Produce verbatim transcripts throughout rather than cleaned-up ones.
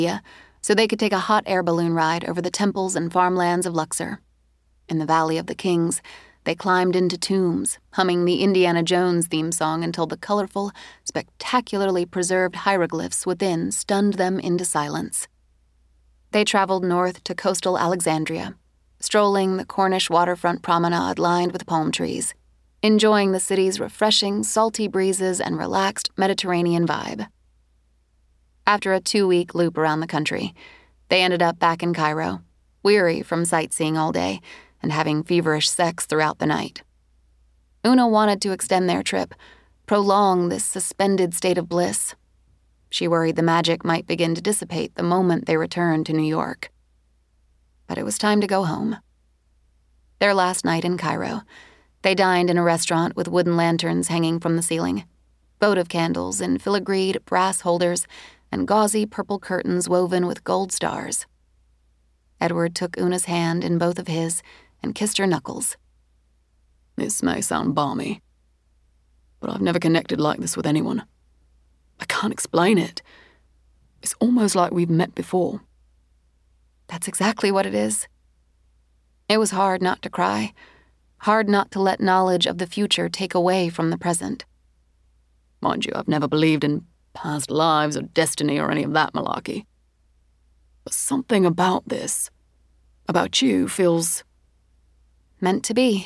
so they could take a hot air balloon ride over the temples and farmlands of Luxor. In the Valley of the Kings, they climbed into tombs, humming the Indiana Jones theme song until the colorful, spectacularly preserved hieroglyphs within stunned them into silence. They traveled north to coastal Alexandria, strolling the Cornish waterfront promenade lined with palm trees, enjoying the city's refreshing, salty breezes and relaxed Mediterranean vibe. After a two-week loop around the country, they ended up back in Cairo, weary from sightseeing all day and having feverish sex throughout the night. Una wanted to extend their trip, prolong this suspended state of bliss. She worried the magic might begin to dissipate the moment they returned to New York. But it was time to go home. Their last night in Cairo, they dined in a restaurant with wooden lanterns hanging from the ceiling, votive candles in filigreed brass holders, and gauzy purple curtains woven with gold stars. Edward took Una's hand in both of his and kissed her knuckles. This may sound balmy, but I've never connected like this with anyone. I can't explain it. It's almost like we've met before. That's exactly what it is. It was hard not to cry, hard not to let knowledge of the future take away from the present. Mind you, I've never believed in past lives or destiny or any of that malarkey. But something about this, about you, feels meant to be.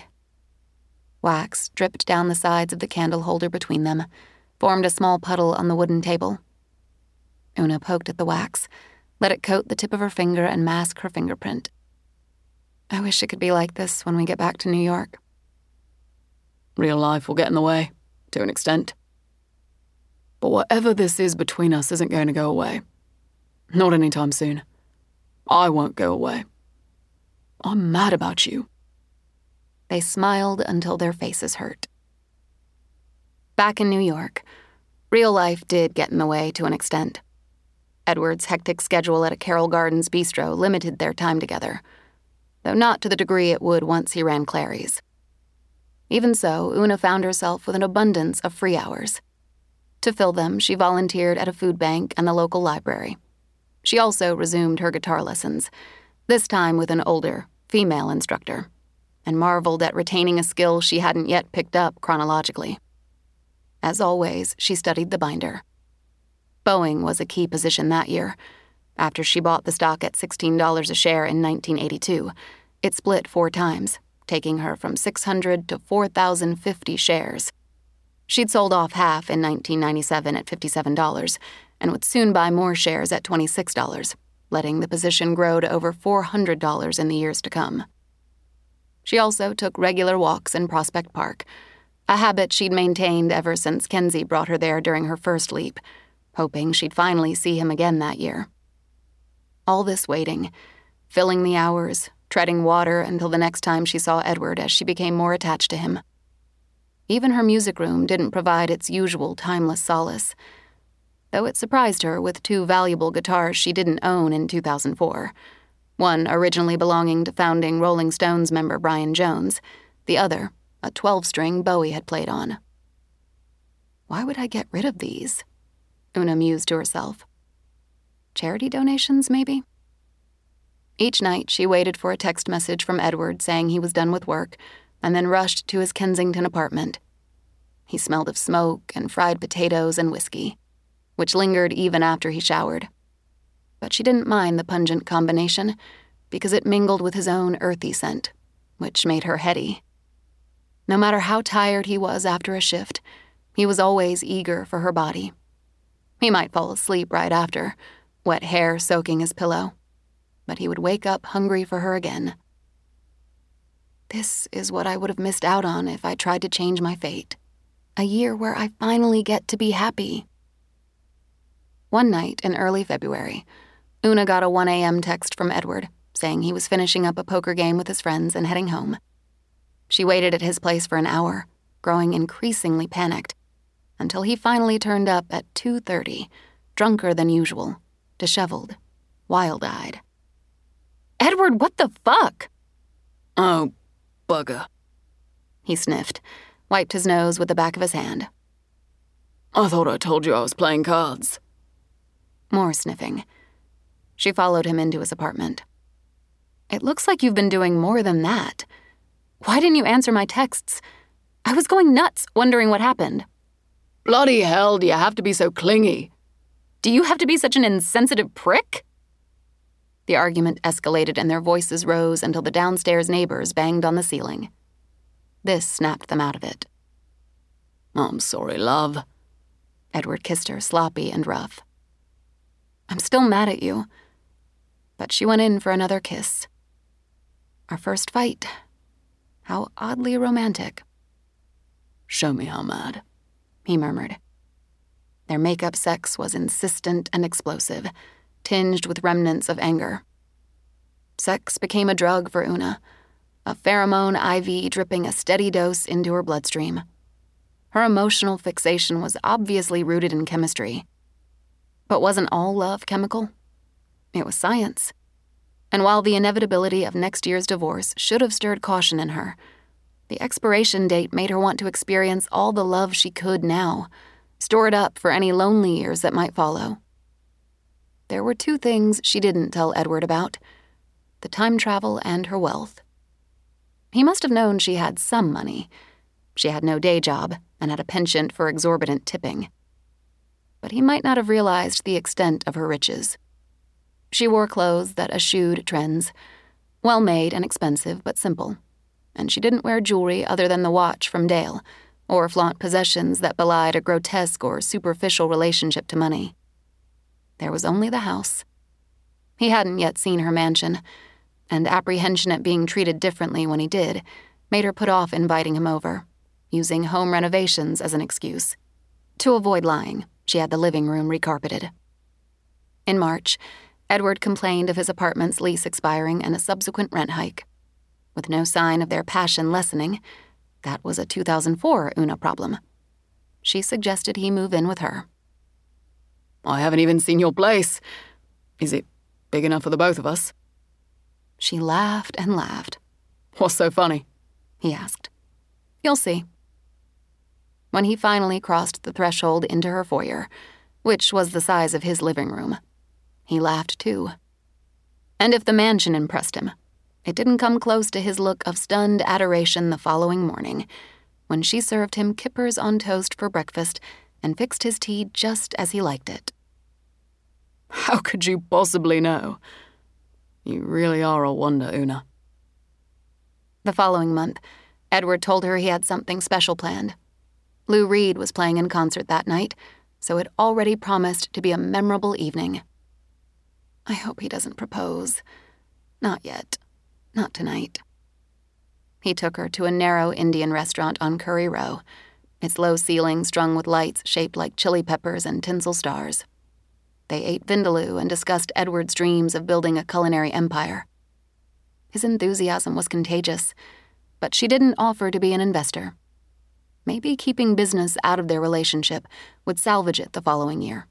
Wax dripped down the sides of the candle holder between them, formed a small puddle on the wooden table. Una poked at the wax, let it coat the tip of her finger and mask her fingerprint. I wish it could be like this when we get back to New York. Real life will get in the way, to an extent. But whatever this is between us isn't going to go away. Not anytime soon. I won't go away. I'm mad about you. They smiled until their faces hurt. Back in New York, real life did get in the way to an extent. Edward's hectic schedule at a Carroll Gardens bistro limited their time together, though not to the degree it would once he ran Clary's. Even so, Una found herself with an abundance of free hours. To fill them, she volunteered at a food bank and the local library. She also resumed her guitar lessons, this time with an older, female instructor, and marveled at retaining a skill she hadn't yet picked up chronologically. As always, she studied the binder. Boeing was a key position that year. After she bought the stock at sixteen dollars a share in nineteen eighty-two, it split four times, taking her from six hundred to four thousand fifty shares. She'd sold off half in nineteen ninety-seven at fifty-seven dollars and would soon buy more shares at twenty-six dollars, letting the position grow to over four hundred dollars in the years to come. She also took regular walks in Prospect Park, a habit she'd maintained ever since Kenzie brought her there during her first leap, hoping she'd finally see him again that year. All this waiting, filling the hours, treading water until the next time she saw Edward as she became more attached to him. Even her music room didn't provide its usual timeless solace, though it surprised her with two valuable guitars she didn't own in two thousand four, one originally belonging to founding Rolling Stones member Brian Jones, the other a twelve-string Bowie had played on. Why would I get rid of these? Una mused to herself. Charity donations, maybe? Each night, she waited for a text message from Edward saying he was done with work, and then rushed to his Kensington apartment. He smelled of smoke and fried potatoes and whiskey, which lingered even after he showered. But she didn't mind the pungent combination because it mingled with his own earthy scent, which made her heady. No matter how tired he was after a shift, he was always eager for her body. He might fall asleep right after, wet hair soaking his pillow, but he would wake up hungry for her again. This is what I would have missed out on if I tried to change my fate. A year where I finally get to be happy. One night in early February, Una got a one a.m. text from Edward saying he was finishing up a poker game with his friends and heading home. She waited at his place for an hour, growing increasingly panicked, until he finally turned up at two thirty, drunker than usual, disheveled, wild-eyed. Edward, what the fuck? Oh, bugger. He sniffed, wiped his nose with the back of his hand. I thought I told you I was playing cards. More sniffing. She followed him into his apartment. "It looks like you've been doing more than that. Why didn't you answer my texts? I was going nuts, wondering what happened." "Bloody hell, do you have to be so clingy?" "Do you have to be such an insensitive prick?" The argument escalated and their voices rose until the downstairs neighbors banged on the ceiling. This snapped them out of it. "I'm sorry, love." Edward kissed her, sloppy and rough. "I'm still mad at you." But she went in for another kiss. Our first fight. How oddly romantic. "Show me how mad," he murmured. Their make-up sex was insistent and explosive, tinged with remnants of anger. Sex became a drug for Una, a pheromone I V dripping a steady dose into her bloodstream. Her emotional fixation was obviously rooted in chemistry. But wasn't all love chemical? It was science. And while the inevitability of next year's divorce should have stirred caution in her, the expiration date made her want to experience all the love she could now, store it up for any lonely years that might follow. There were two things she didn't tell Edward about: the time travel and her wealth. He must have known she had some money. She had no day job and had a penchant for exorbitant tipping. But he might not have realized the extent of her riches. She wore clothes that eschewed trends, well-made and expensive but simple, and she didn't wear jewelry other than the watch from Dale, or flaunt possessions that belied a grotesque or superficial relationship to money. There was only the house. He hadn't yet seen her mansion, and apprehension at being treated differently when he did made her put off inviting him over, using home renovations as an excuse. To avoid lying, she had the living room recarpeted. In March, Edward complained of his apartment's lease expiring and a subsequent rent hike. With no sign of their passion lessening, that was a two thousand four Una problem. She suggested he move in with her. "I haven't even seen your place. Is it big enough for the both of us?" She laughed and laughed. "What's so funny?" he asked. "You'll see." When he finally crossed the threshold into her foyer, which was the size of his living room, he laughed too. And if the mansion impressed him, it didn't come close to his look of stunned adoration the following morning, when she served him kippers on toast for breakfast and fixed his tea just as he liked it. "How could you possibly know? You really are a wonder, Una." The following month, Edward told her he had something special planned. Lou Reed was playing in concert that night, so it already promised to be a memorable evening. "I hope he doesn't propose. Not yet. Not tonight." He took her to a narrow Indian restaurant on Curry Row, its low ceiling strung with lights shaped like chili peppers and tinsel stars. They ate vindaloo and discussed Edward's dreams of building a culinary empire. His enthusiasm was contagious, but she didn't offer to be an investor. Maybe keeping business out of their relationship would salvage it the following year.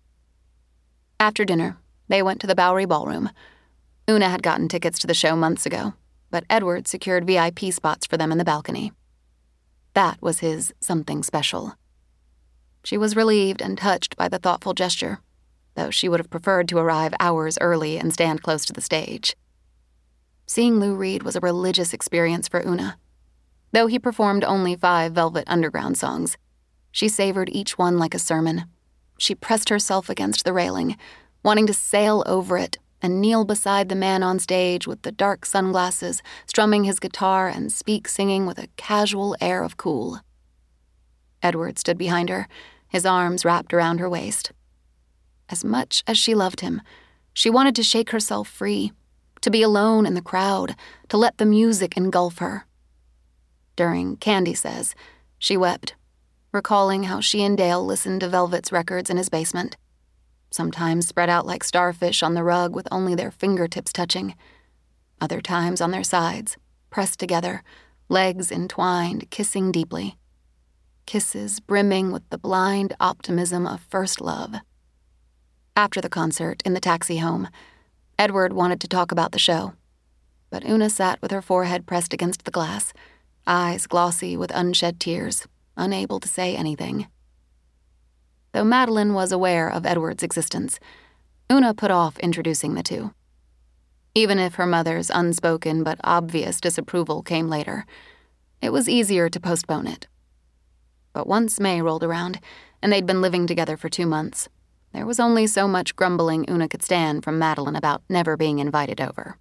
After dinner, they went to the Bowery Ballroom. Una had gotten tickets to the show months ago, but Edward secured V I P spots for them in the balcony. That was his something special. She was relieved and touched by the thoughtful gesture, though she would have preferred to arrive hours early and stand close to the stage. Seeing Lou Reed was a religious experience for Una. Though he performed only five Velvet Underground songs, she savored each one like a sermon. She pressed herself against the railing, wanting to sail over it and kneel beside the man on stage with the dark sunglasses, strumming his guitar and speak singing with a casual air of cool. Edward stood behind her, his arms wrapped around her waist. As much as she loved him, she wanted to shake herself free, to be alone in the crowd, to let the music engulf her. During Candy Says, she wept, recalling how she and Dale listened to Velvet's records in his basement, sometimes spread out like starfish on the rug with only their fingertips touching, other times on their sides, pressed together, legs entwined, kissing deeply. Kisses brimming with the blind optimism of first love. After the concert, in the taxi home, Edward wanted to talk about the show, but Una sat with her forehead pressed against the glass, eyes glossy with unshed tears, unable to say anything. Though Madeline was aware of Edward's existence, Una put off introducing the two. Even if her mother's unspoken but obvious disapproval came later, it was easier to postpone it. But once May rolled around, and they'd been living together for two months, there was only so much grumbling Una could stand from Madeline about never being invited over.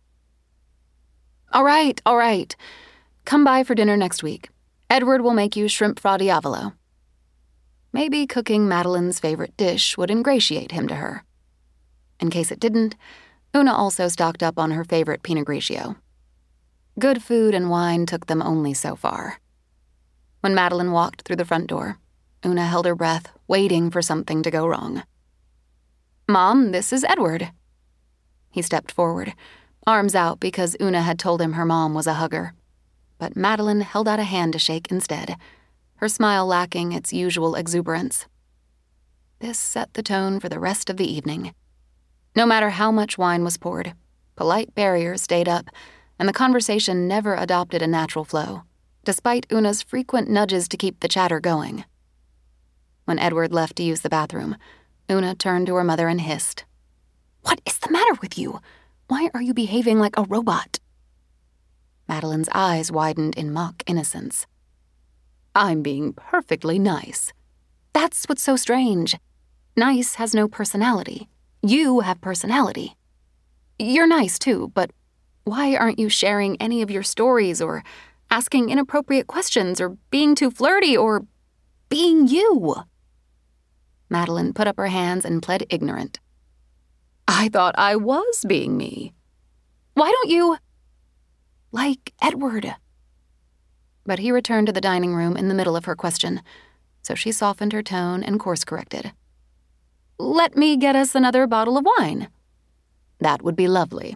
All right, all right. Come by for dinner next week. Edward will make you shrimp fra diavolo. Maybe cooking Madeline's favorite dish would ingratiate him to her. In case it didn't, Una also stocked up on her favorite Pinot Grigio. Good food and wine took them only so far. When Madeline walked through the front door, Una held her breath, waiting for something to go wrong. "Mom, this is Edward." He stepped forward, arms out because Una had told him her mom was a hugger. But Madeline held out a hand to shake instead, her smile lacking its usual exuberance. This set the tone for the rest of the evening. No matter how much wine was poured, polite barriers stayed up, and the conversation never adopted a natural flow, despite Una's frequent nudges to keep the chatter going. When Edward left to use the bathroom, Una turned to her mother and hissed, "What is the matter with you? Why are you behaving like a robot?" Madeline's eyes widened in mock innocence. "I'm being perfectly nice." "That's what's so strange. Nice has no personality. You have personality. You're nice, too, but why aren't you sharing any of your stories or asking inappropriate questions or being too flirty or being you?" Madeline put up her hands and pled ignorant. "I thought I was being me. Why don't you—" "Like Edward." But he returned to the dining room in the middle of her question, so she softened her tone and course-corrected. "Let me get us another bottle of wine." "That would be lovely."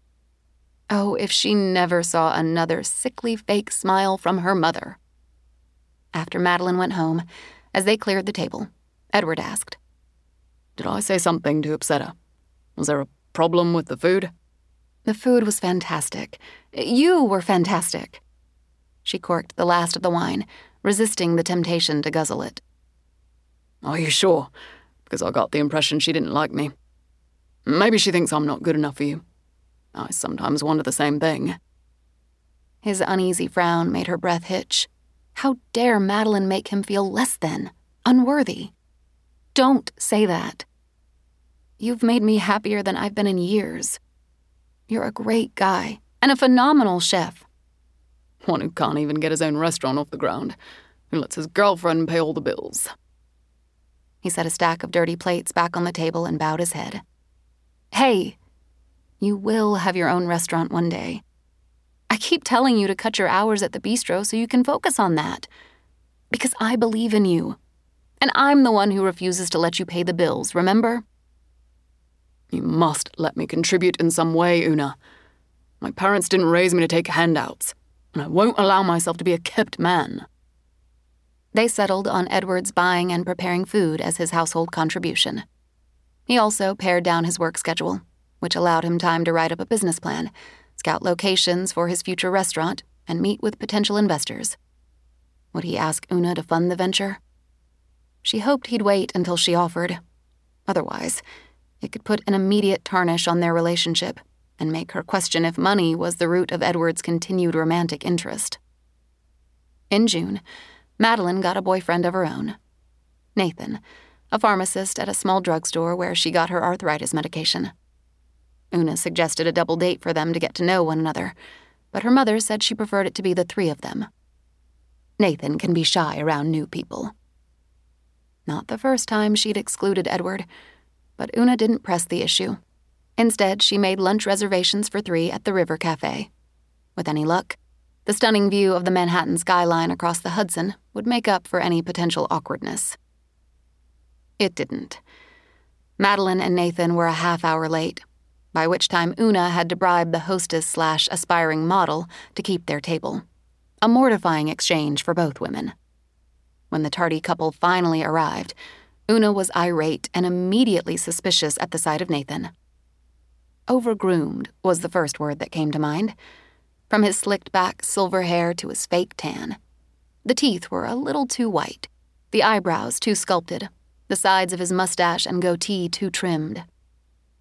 Oh, if she never saw another sickly fake smile from her mother. After Madeline went home, as they cleared the table, Edward asked, "Did I say something to upset her? Was there a problem with the food?" "The food was fantastic. You were fantastic." She corked the last of the wine, resisting the temptation to guzzle it. "Are you sure? Because I got the impression she didn't like me. Maybe she thinks I'm not good enough for you. I sometimes wonder the same thing." His uneasy frown made her breath hitch. How dare Madeline make him feel less than, unworthy? Don't say that. You've made me happier than I've been in years. You're a great guy and a phenomenal chef. One who can't even get his own restaurant off the ground, who lets his girlfriend pay all the bills. He set a stack of dirty plates back on the table and bowed his head. Hey, you will have your own restaurant one day. I keep telling you to cut your hours at the bistro so you can focus on that. Because I believe in you. And I'm the one who refuses to let you pay the bills, remember? You must let me contribute in some way, Una. My parents didn't raise me to take handouts, and I won't allow myself to be a kept man. They settled on Edward's buying and preparing food as his household contribution. He also pared down his work schedule, which allowed him time to write up a business plan, scout locations for his future restaurant, and meet with potential investors. Would he ask Una to fund the venture? She hoped he'd wait until she offered. Otherwise, it could put an immediate tarnish on their relationship and make her question if money was the root of Edward's continued romantic interest. In June, Madeline got a boyfriend of her own. Nathan, a pharmacist at a small drugstore where she got her arthritis medication. Una suggested a double date for them to get to know one another, but her mother said she preferred it to be the three of them. Nathan can be shy around new people. Not the first time she'd excluded Edward, but Una didn't press the issue. Instead, she made lunch reservations for three at the River Cafe. With any luck, the stunning view of the Manhattan skyline across the Hudson would make up for any potential awkwardness. It didn't. Madeline and Nathan were a half hour late, by which time Una had to bribe the hostess slash aspiring model to keep their table. A mortifying exchange for both women. When the tardy couple finally arrived, Una was irate and immediately suspicious at the sight of Nathan. Overgroomed was the first word that came to mind, from his slicked-back silver hair to his fake tan. The teeth were a little too white, the eyebrows too sculpted, the sides of his mustache and goatee too trimmed.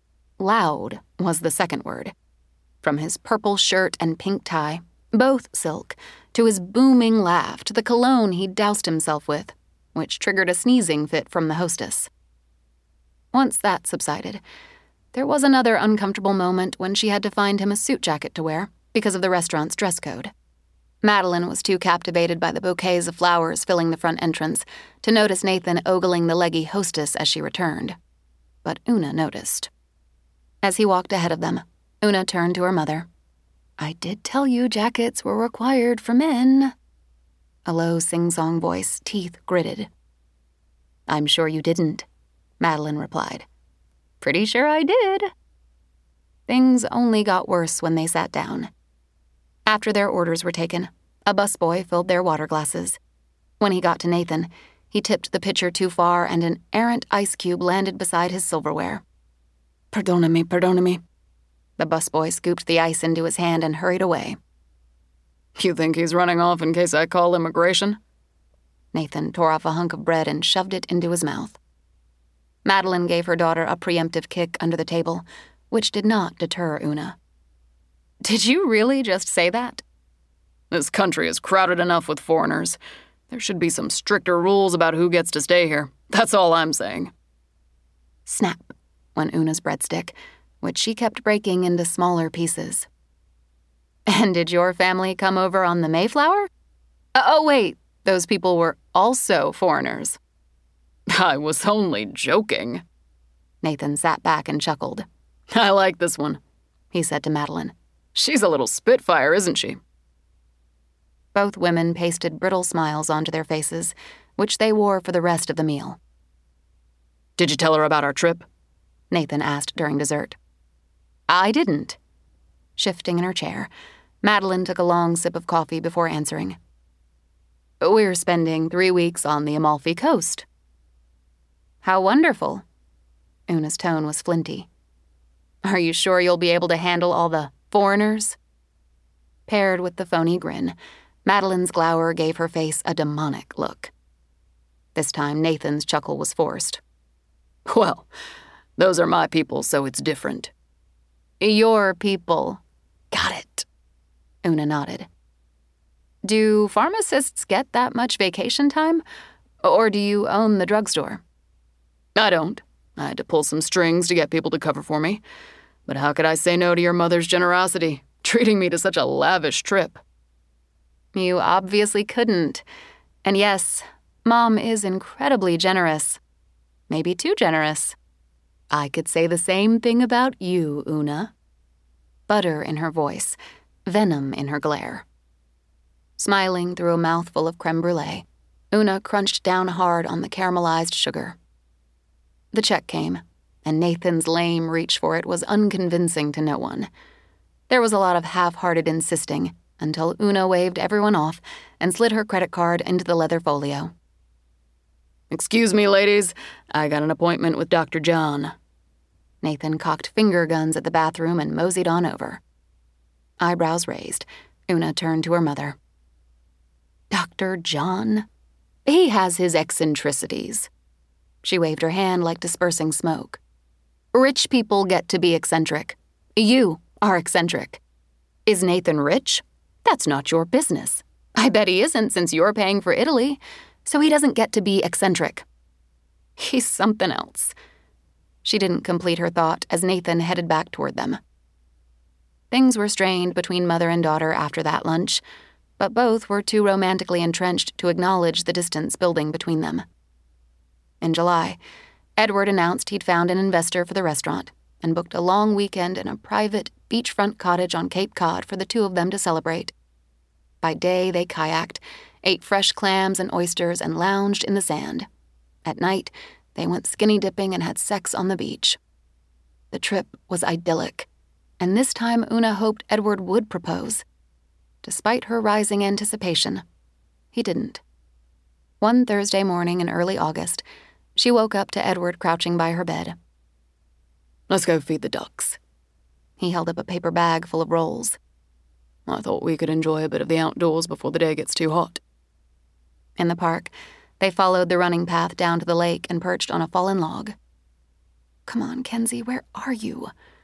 Loud was the second word. From his purple shirt and pink tie, both silk, to his booming laugh, to the cologne he'd doused himself with, which triggered a sneezing fit from the hostess. Once that subsided, there was another uncomfortable moment when she had to find him a suit jacket to wear because of the restaurant's dress code. Madeline was too captivated by the bouquets of flowers filling the front entrance to notice Nathan ogling the leggy hostess as she returned. But Una noticed. As he walked ahead of them, Una turned to her mother. "I did tell you jackets were required for men." A low sing-song voice, teeth gritted. "I'm sure you didn't," Madeline replied. "Pretty sure I did." Things only got worse when they sat down. After their orders were taken, a busboy filled their water glasses. When he got to Nathan, he tipped the pitcher too far and an errant ice cube landed beside his silverware. "Perdonami, perdonami." The busboy scooped the ice into his hand and hurried away. "You think he's running off in case I call immigration?" Nathan tore off a hunk of bread and shoved it into his mouth. Madeline gave her daughter a preemptive kick under the table, which did not deter Una. "Did you really just say that?" "This country is crowded enough with foreigners. There should be some stricter rules about who gets to stay here. That's all I'm saying." Snap went Una's breadstick, which she kept breaking into smaller pieces. "And did your family come over on the Mayflower? Uh, oh, wait, those people were also foreigners." "I was only joking." Nathan sat back and chuckled. "I like this one," he said to Madeline. "She's a little spitfire, isn't she?" Both women pasted brittle smiles onto their faces, which they wore for the rest of the meal. "Did you tell her about our trip?" Nathan asked during dessert. "I didn't." Shifting in her chair, Madeline took a long sip of coffee before answering. "We're spending three weeks on the Amalfi Coast." "How wonderful." Una's tone was flinty. "Are you sure you'll be able to handle all the foreigners?" Paired with the phony grin, Madeline's glower gave her face a demonic look. This time Nathan's chuckle was forced. "Well, those are my people, so it's different." "Your people. Got it." Una nodded. "Do pharmacists get that much vacation time? Or do you own the drugstore?" "I don't. I had to pull some strings to get people to cover for me. But how could I say no to your mother's generosity, treating me to such a lavish trip?" "You obviously couldn't. And yes, Mom is incredibly generous. Maybe too generous. I could say the same thing about you, Una." Butter in her voice, venom in her glare. Smiling through a mouthful of creme brulee, Una crunched down hard on the caramelized sugar. The check came, and Nathan's lame reach for it was unconvincing to no one. There was a lot of half-hearted insisting until Una waved everyone off and slid her credit card into the leather folio. "Excuse me, ladies. I got an appointment with Doctor John." Nathan cocked finger guns at the bathroom and moseyed on over. Eyebrows raised, Una turned to her mother. "Doctor John? He has his eccentricities." She waved her hand like dispersing smoke. "Rich people get to be eccentric. You are eccentric. Is Nathan rich? That's not your business. I bet he isn't since you're paying for Italy, so he doesn't get to be eccentric. He's something else." She didn't complete her thought as Nathan headed back toward them. Things were strained between mother and daughter after that lunch, but both were too romantically entrenched to acknowledge the distance building between them. In July, Edward announced he'd found an investor for the restaurant and booked a long weekend in a private beachfront cottage on Cape Cod for the two of them to celebrate. By day, they kayaked, ate fresh clams and oysters, and lounged in the sand. At night, they went skinny dipping and had sex on the beach. The trip was idyllic, and this time Una hoped Edward would propose. Despite her rising anticipation, he didn't. One Thursday morning in early August, she woke up to Edward crouching by her bed. "Let's go feed the ducks." He held up a paper bag full of rolls. "I thought we could enjoy a bit of the outdoors before the day gets too hot." In the park, they followed the running path down to the lake and perched on a fallen log. "Come on, Kenzie, where are you?"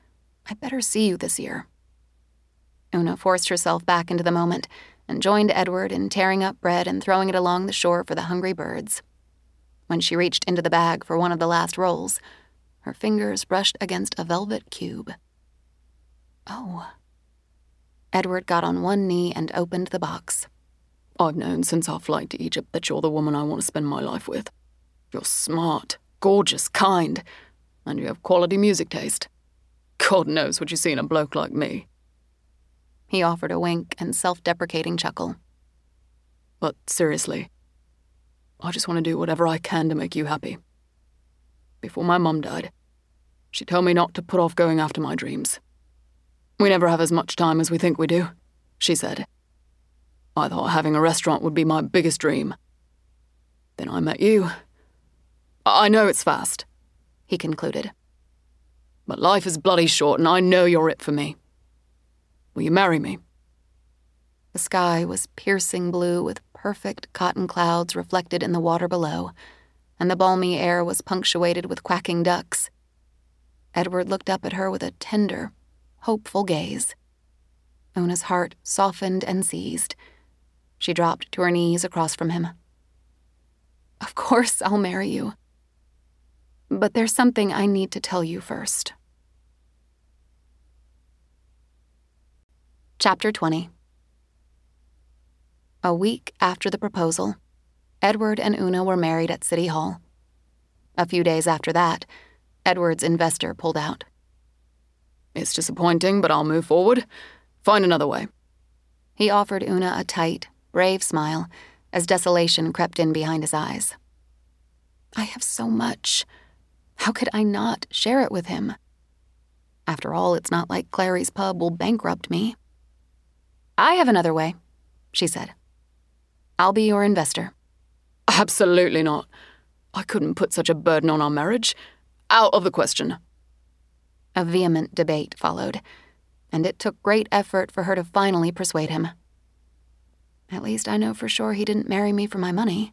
I better see you this year. Una forced herself back into the moment and joined Edward in tearing up bread and throwing it along the shore for the hungry birds. When she reached into the bag for one of the last rolls, her fingers brushed against a velvet cube. Oh. Edward got on one knee and opened the box. I've known since our flight to Egypt that you're the woman I want to spend my life with. You're smart, gorgeous, kind, and you have quality music taste. God knows what you see in a bloke like me. He offered a wink and self-deprecating chuckle. But seriously, I just want to do whatever I can to make you happy. Before my mum died, she told me not to put off going after my dreams. We never have as much time as we think we do, she said. I thought having a restaurant would be my biggest dream. Then I met you. I know it's fast, he concluded. But life is bloody short, and I know you're it for me. Will you marry me? The sky was piercing blue with perfect cotton clouds reflected in the water below, and the balmy air was punctuated with quacking ducks. Edward looked up at her with a tender, hopeful gaze. Una's heart softened and seized. She dropped to her knees across from him. Of course I'll marry you. But there's something I need to tell you first. Chapter twenty. A week after the proposal, Edward and Una were married at City Hall. A few days after that, Edward's investor pulled out. It's disappointing, but I'll move forward. Find another way. He offered Una a tight, brave smile as desolation crept in behind his eyes. I have so much. How could I not share it with him? After all, it's not like Clary's pub will bankrupt me. I have another way, she said. I'll be your investor. Absolutely not. I couldn't put such a burden on our marriage. Out of the question. A vehement debate followed, and it took great effort for her to finally persuade him. At least I know for sure he didn't marry me for my money.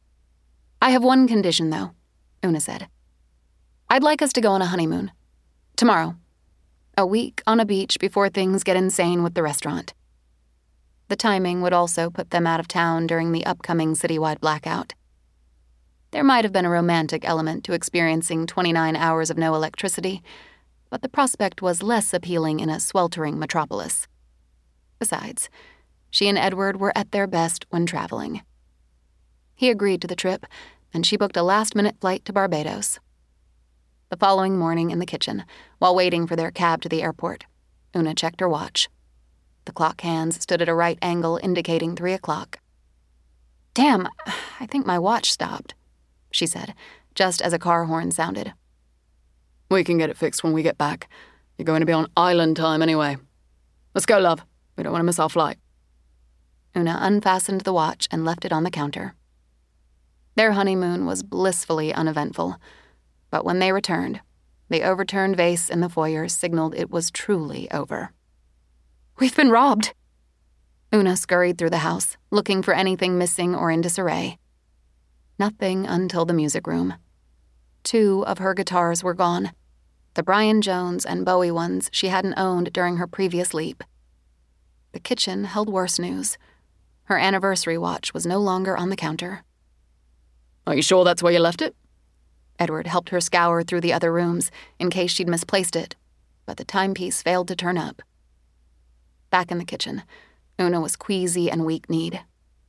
I have one condition, though, Una said. I'd like us to go on a honeymoon. Tomorrow. A week on a beach before things get insane with the restaurant. The timing would also put them out of town during the upcoming citywide blackout. There might have been a romantic element to experiencing twenty-nine hours of no electricity, but the prospect was less appealing in a sweltering metropolis. Besides, she and Edward were at their best when traveling. He agreed to the trip, and she booked a last-minute flight to Barbados. The following morning in the kitchen, while waiting for their cab to the airport, Una checked her watch. The clock hands stood at a right angle indicating three o'clock. Damn, I think my watch stopped, she said, just as a car horn sounded. We can get it fixed when we get back. You're going to be on island time anyway. Let's go, love. We don't want to miss our flight. Una unfastened the watch and left it on the counter. Their honeymoon was blissfully uneventful, but when they returned, the overturned vase in the foyer signaled it was truly over. We've been robbed. Una scurried through the house, looking for anything missing or in disarray. Nothing until the music room. Two of her guitars were gone, the Brian Jones and Bowie ones she hadn't owned during her previous leap. The kitchen held worse news. Her anniversary watch was no longer on the counter. Are you sure that's where you left it? Edward helped her scour through the other rooms in case she'd misplaced it, but the timepiece failed to turn up. Back in the kitchen, Una was queasy and weak-kneed.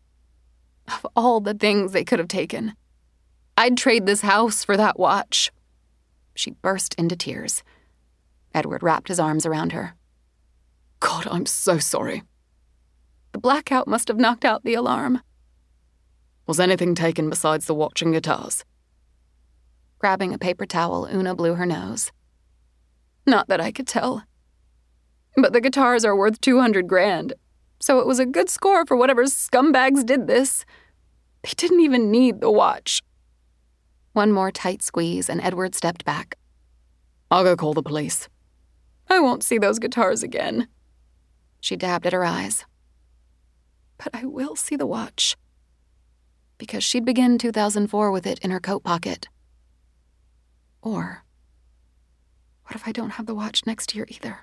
Of all the things they could have taken, I'd trade this house for that watch. She burst into tears. Edward wrapped his arms around her. God, I'm so sorry. The blackout must have knocked out the alarm. Was anything taken besides the watch and guitars? Grabbing a paper towel, Una blew her nose. Not that I could tell. But the guitars are worth two hundred grand, so it was a good score for whatever scumbags did this. They didn't even need the watch. One more tight squeeze, and Edward stepped back. I'll go call the police. I won't see those guitars again. She dabbed at her eyes. But I will see the watch. Because she'd begin two thousand four with it in her coat pocket. Or What if I don't have the watch next year either?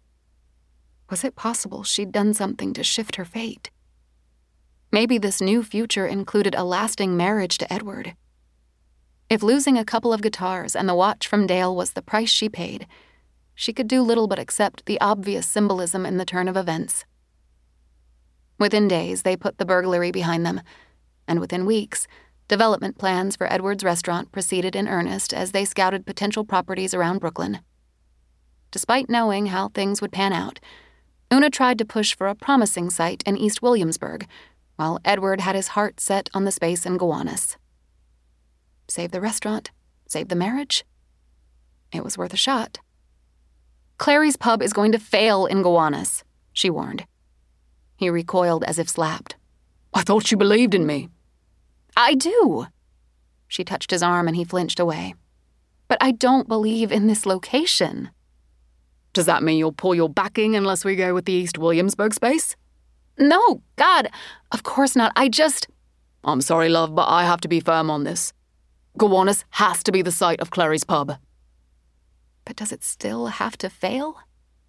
Was it possible she'd done something to shift her fate? Maybe this new future included a lasting marriage to Edward. If losing a couple of guitars and the watch from Dale was the price she paid, she could do little but accept the obvious symbolism in the turn of events. Within days, they put the burglary behind them, and within weeks, development plans for Edward's restaurant proceeded in earnest as they scouted potential properties around Brooklyn. Despite knowing how things would pan out, Una tried to push for a promising site in East Williamsburg, while Edward had his heart set on the space in Gowanus. Save the restaurant, save the marriage? It was worth a shot. Clary's Pub is going to fail in Gowanus, she warned. He recoiled as if slapped. I thought you believed in me. I do. She touched his arm and he flinched away. But I don't believe in this location. Does that mean you'll pull your backing unless we go with the East Williamsburg space? No, God, of course not. I just... I'm sorry, love, but I have to be firm on this. Gowanus has to be the site of Clary's Pub. But does it still have to fail?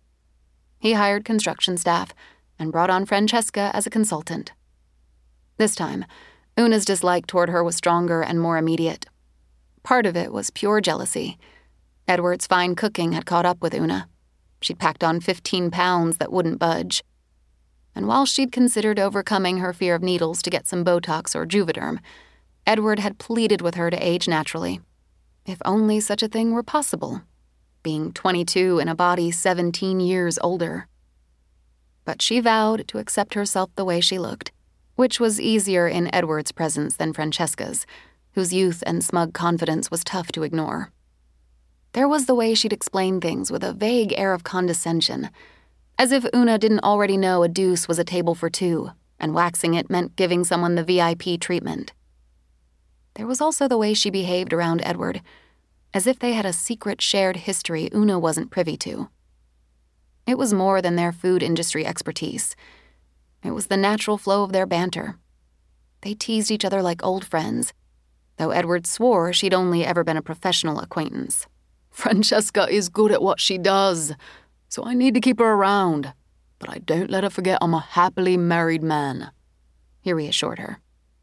He hired construction staff and brought on Francesca as a consultant. This time, Una's dislike toward her was stronger and more immediate. Part of it was pure jealousy. Edward's fine cooking had caught up with Una. She'd packed on fifteen pounds that wouldn't budge. And while she'd considered overcoming her fear of needles to get some Botox or Juvederm, Edward had pleaded with her to age naturally. If only such a thing were possible, being twenty-two in a body seventeen years older. But she vowed to accept herself the way she looked, which was easier in Edward's presence than Francesca's, whose youth and smug confidence was tough to ignore. There was the way she'd explain things with a vague air of condescension, as if Una didn't already know a deuce was a table for two, and waxing it meant giving someone the V I P treatment. There was also the way she behaved around Edward, as if they had a secret shared history Una wasn't privy to. It was more than their food industry expertise. It was the natural flow of their banter. They teased each other like old friends, though Edward swore she'd only ever been a professional acquaintance. Francesca is good at what she does, so I need to keep her around. But I don't let her forget I'm a happily married man, he reassured her.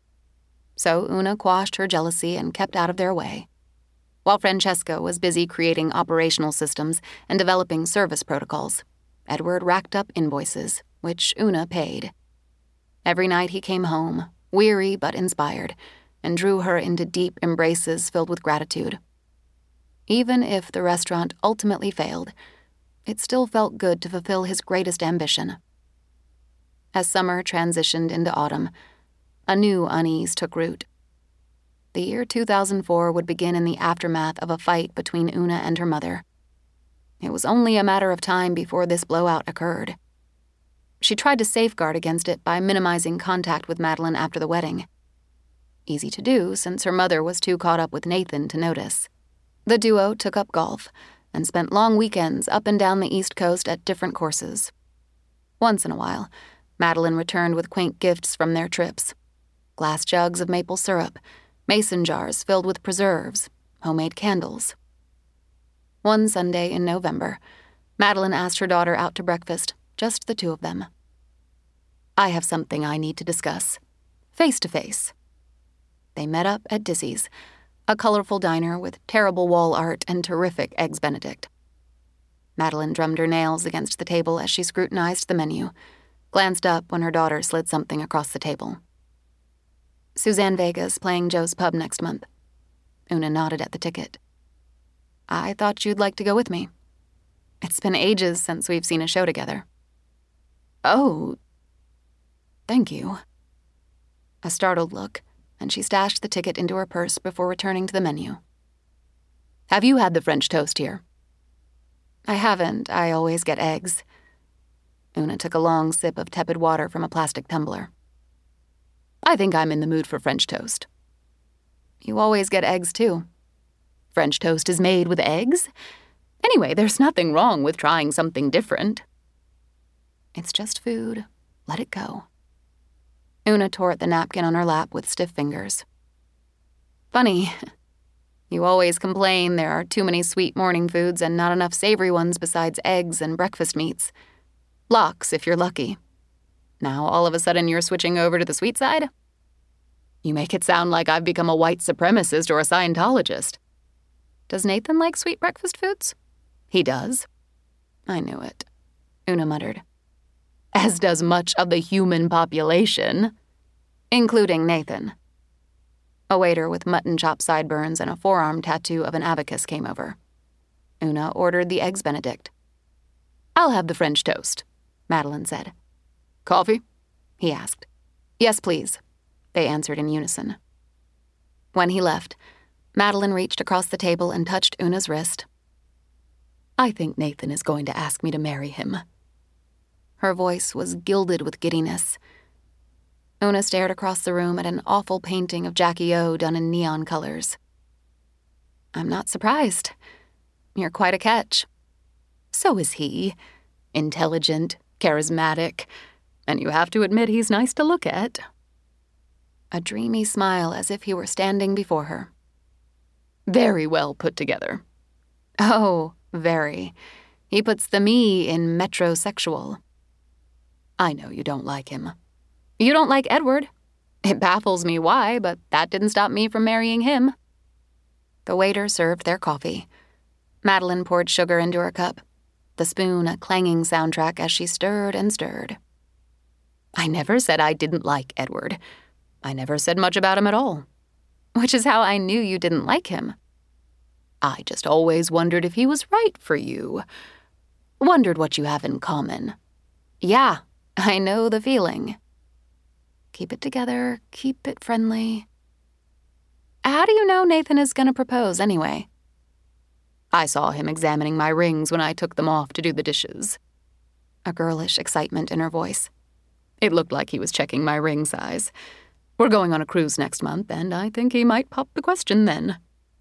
So Una quashed her jealousy and kept out of their way, while Francesca was busy creating operational systems and developing service protocols. Edward racked up invoices, which Una paid. Every night he came home, weary but inspired, and drew her into deep embraces filled with gratitude. Even if the restaurant ultimately failed, it still felt good to fulfill his greatest ambition. As summer transitioned into autumn, a new unease took root. The year two thousand four would begin in the aftermath of a fight between Una and her mother. It was only a matter of time before this blowout occurred. She tried to safeguard against it by minimizing contact with Madeline after the wedding. Easy to do, since her mother was too caught up with Nathan to notice. The duo took up golf and spent long weekends up and down the East Coast at different courses. Once in a while, Madeline returned with quaint gifts from their trips. Glass jugs of maple syrup, mason jars filled with preserves, homemade candles. One Sunday in November, Madeline asked her daughter out to breakfast, just the two of them. I have something I need to discuss, face to face. They met up at Dizzy's, a colorful diner with terrible wall art and terrific Eggs Benedict. Madeline drummed her nails against the table as she scrutinized the menu, glanced up when her daughter slid something across the table. Suzanne Vega's playing Joe's Pub next month. Una nodded at the ticket. I thought you'd like to go with me. It's been ages since we've seen a show together. Oh, thank you. A startled look, and she stashed the ticket into her purse before returning to the menu. Have you had the French toast here? I haven't. I always get eggs. Una took a long sip of tepid water from a plastic tumbler. I think I'm in the mood for French toast. You always get eggs, too. French toast is made with eggs? Anyway, there's nothing wrong with trying something different. It's just food. Let it go. Una tore at the napkin on her lap with stiff fingers. Funny. You always complain there are too many sweet morning foods and not enough savory ones besides eggs and breakfast meats. Lox, if you're lucky. Now all of a sudden you're switching over to the sweet side? You make it sound like I've become a white supremacist or a Scientologist. Does Nathan like sweet breakfast foods? He does. I knew it, Una muttered. As does much of the human population, including Nathan. A waiter with mutton chop sideburns and a forearm tattoo of an abacus came over. Una ordered the Eggs Benedict. I'll have the French toast, Madeline said. Coffee? He asked. Yes, please, they answered in unison. When he left, Madeline reached across the table and touched Una's wrist. I think Nathan is going to ask me to marry him. Her voice was gilded with giddiness. Una stared across the room at an awful painting of Jackie O done in neon colors. I'm not surprised. You're quite a catch. So is he. Intelligent, charismatic, and you have to admit he's nice to look at. A dreamy smile as if he were standing before her. Very well put together. Oh, very. He puts the me in metrosexual. I know you don't like him. You don't like Edward. It baffles me why, but that didn't stop me from marrying him. The waiter served their coffee. Madeline poured sugar into her cup, the spoon a clanging soundtrack as she stirred and stirred. I never said I didn't like Edward. I never said much about him at all. Which is how I knew you didn't like him. I just always wondered if he was right for you. Wondered what you have in common. Yeah, I know the feeling. Keep it together, keep it friendly. How do you know Nathan is going to propose anyway? I saw him examining my rings when I took them off to do the dishes. A girlish excitement in her voice. It looked like he was checking my ring size. We're going on a cruise next month, and I think he might pop the question then.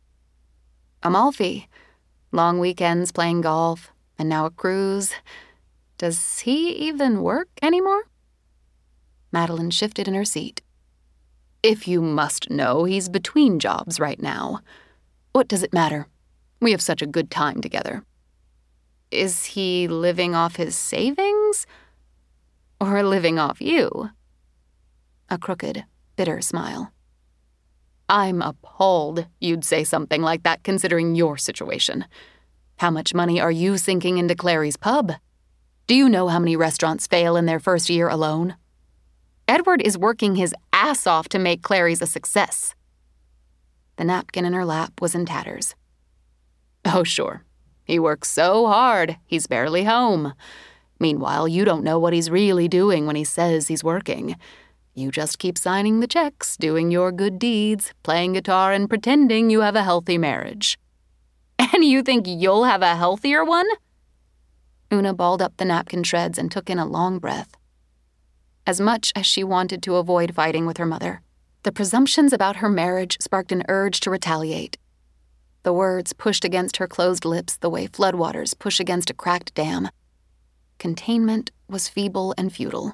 Amalfi. Long weekends playing golf, and now a cruise. Does he even work anymore? Madeline shifted in her seat. If you must know, he's between jobs right now. What does it matter? We have such a good time together. Is he living off his savings? Or living off you? A crooked, bitter smile. I'm appalled you'd say something like that considering your situation. How much money are you sinking into Clary's pub? Do you know how many restaurants fail in their first year alone? Edward is working his ass off to make Clary's a success. The napkin in her lap was in tatters. Oh, sure. He works so hard, he's barely home. Meanwhile, you don't know what he's really doing when he says he's working. You just keep signing the checks, doing your good deeds, playing guitar, and pretending you have a healthy marriage. And you think you'll have a healthier one? Una balled up the napkin shreds and took in a long breath. As much as she wanted to avoid fighting with her mother, the presumptions about her marriage sparked an urge to retaliate. The words pushed against her closed lips the way floodwaters push against a cracked dam. Containment was feeble and futile.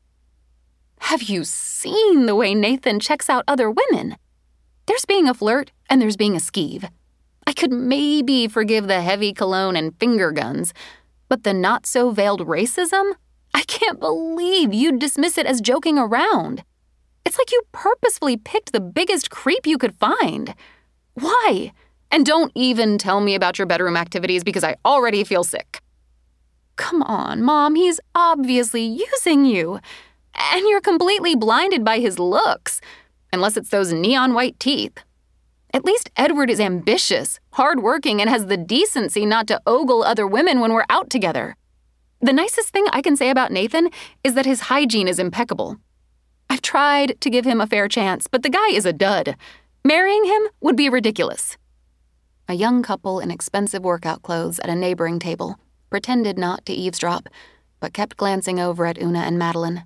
Have you seen the way Nathan checks out other women? There's being a flirt, and there's being a skeeve. I could maybe forgive the heavy cologne and finger guns, but the not-so-veiled racism? I can't believe you'd dismiss it as joking around. It's like you purposefully picked the biggest creep you could find. Why? And don't even tell me about your bedroom activities because I already feel sick. Come on, Mom, he's obviously using you. And you're completely blinded by his looks, unless it's those neon white teeth. At least Edward is ambitious, hardworking, and has the decency not to ogle other women when we're out together. The nicest thing I can say about Nathan is that his hygiene is impeccable. I've tried to give him a fair chance, but the guy is a dud. Marrying him would be ridiculous. A young couple in expensive workout clothes at a neighboring table pretended not to eavesdrop, but kept glancing over at Una and Madeline.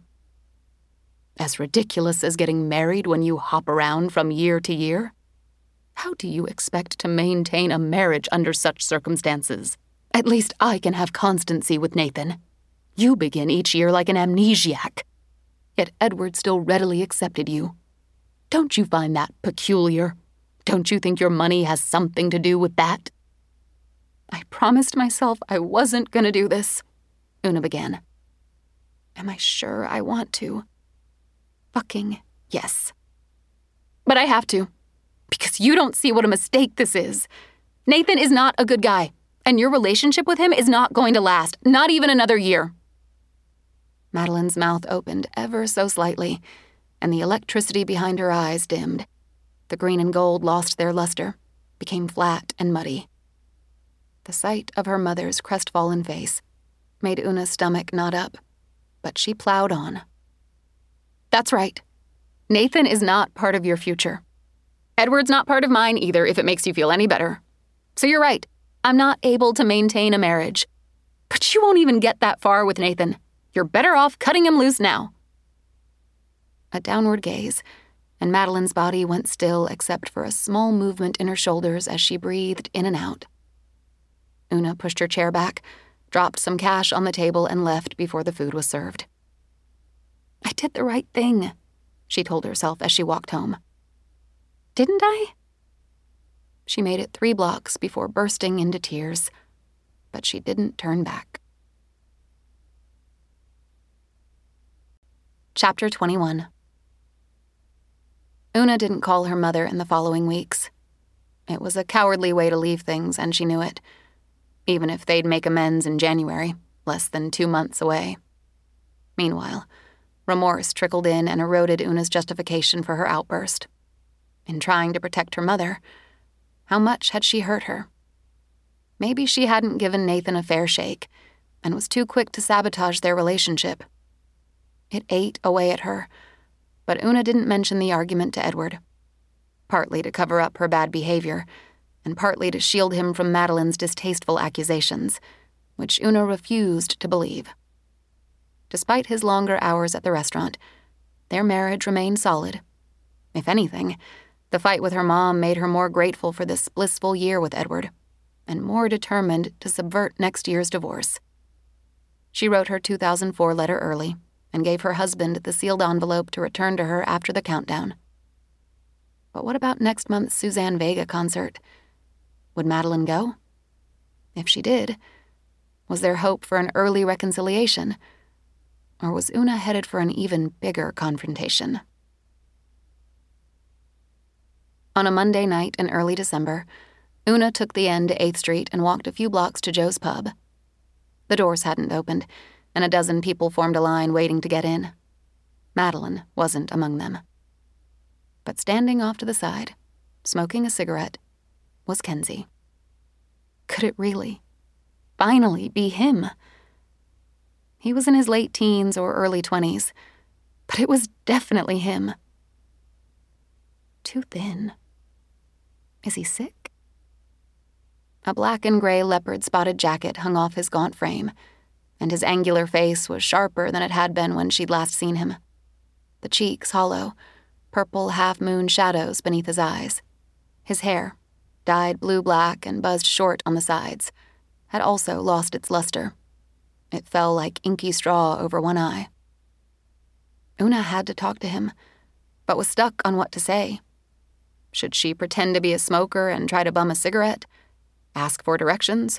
As ridiculous as getting married when you hop around from year to year? How do you expect to maintain a marriage under such circumstances? At least I can have constancy with Nathan. You begin each year like an amnesiac. Yet Edward still readily accepted you. Don't you find that peculiar? Don't you think your money has something to do with that? I promised myself I wasn't gonna do this, Una began. Am I sure I want to? Fucking yes. But I have to, because you don't see what a mistake this is. Nathan is not a good guy, and your relationship with him is not going to last, not even another year. Madeline's mouth opened ever so slightly, and the electricity behind her eyes dimmed. The green and gold lost their luster, became flat and muddy. The sight of her mother's crestfallen face made Una's stomach knot up, but she plowed on. That's right. Nathan is not part of your future. Edward's not part of mine either, if it makes you feel any better. So you're right. I'm not able to maintain a marriage. But you won't even get that far with Nathan. You're better off cutting him loose now. A downward gaze, and Madeline's body went still except for a small movement in her shoulders as she breathed in and out. Una pushed her chair back, dropped some cash on the table, and left before the food was served. I did the right thing, she told herself as she walked home. Didn't I? She made it three blocks before bursting into tears, but she didn't turn back. Chapter twenty-one. Una didn't call her mother in the following weeks. It was a cowardly way to leave things, and she knew it, even if they'd make amends in January, less than two months away. Meanwhile, remorse trickled in and eroded Una's justification for her outburst. In trying to protect her mother, how much had she hurt her? Maybe she hadn't given Nathan a fair shake and was too quick to sabotage their relationship. It ate away at her, but Una didn't mention the argument to Edward, partly to cover up her bad behavior and partly to shield him from Madeline's distasteful accusations, which Una refused to believe. Despite his longer hours at the restaurant, their marriage remained solid. If anything, the fight with her mom made her more grateful for this blissful year with Edward, and more determined to subvert next year's divorce. She wrote her two thousand four letter early and gave her husband the sealed envelope to return to her after the countdown. But what about next month's Suzanne Vega concert? Would Madeline go? If she did, was there hope for an early reconciliation? Or was Una headed for an even bigger confrontation? On a Monday night in early December, Una took the N to eighth Street and walked a few blocks to Joe's pub. The doors hadn't opened, and a dozen people formed a line waiting to get in. Madeline wasn't among them. But standing off to the side, smoking a cigarette, was Kenzie. Could it really, finally be him? He was in his late teens or early twenties, but it was definitely him. Too thin. Is he sick? A black and gray leopard-spotted jacket hung off his gaunt frame, and his angular face was sharper than it had been when she'd last seen him. The cheeks hollow, purple half-moon shadows beneath his eyes. His hair, dyed blue-black and buzzed short on the sides, had also lost its luster. It fell like inky straw over one eye. Una had to talk to him, but was stuck on what to say. Should she pretend to be a smoker and try to bum a cigarette? Ask for directions?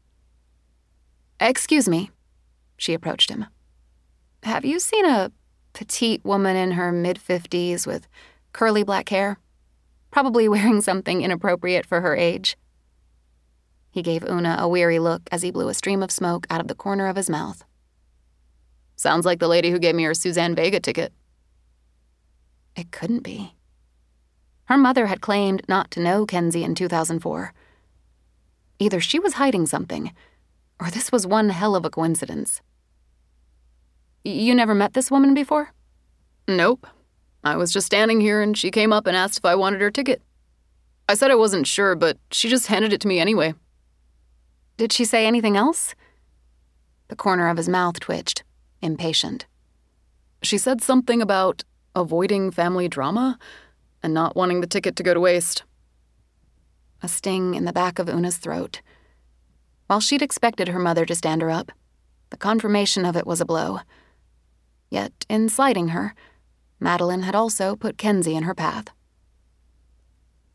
Excuse me, she approached him. Have you seen a petite woman in her mid-fifties with curly black hair? Probably wearing something inappropriate for her age. He gave Una a weary look as he blew a stream of smoke out of the corner of his mouth. Sounds like the lady who gave me her Suzanne Vega ticket. It couldn't be. Her mother had claimed not to know Kenzie in two thousand four. Either she was hiding something, or this was one hell of a coincidence. You never met this woman before? Nope. I was just standing here and she came up and asked if I wanted her ticket. I said I wasn't sure, but she just handed it to me anyway. Did she say anything else? The corner of his mouth twitched, impatient. She said something about avoiding family drama and not wanting the ticket to go to waste. A sting in the back of Una's throat. While she'd expected her mother to stand her up, the confirmation of it was a blow. Yet, in slighting her, Madeline had also put Kenzie in her path.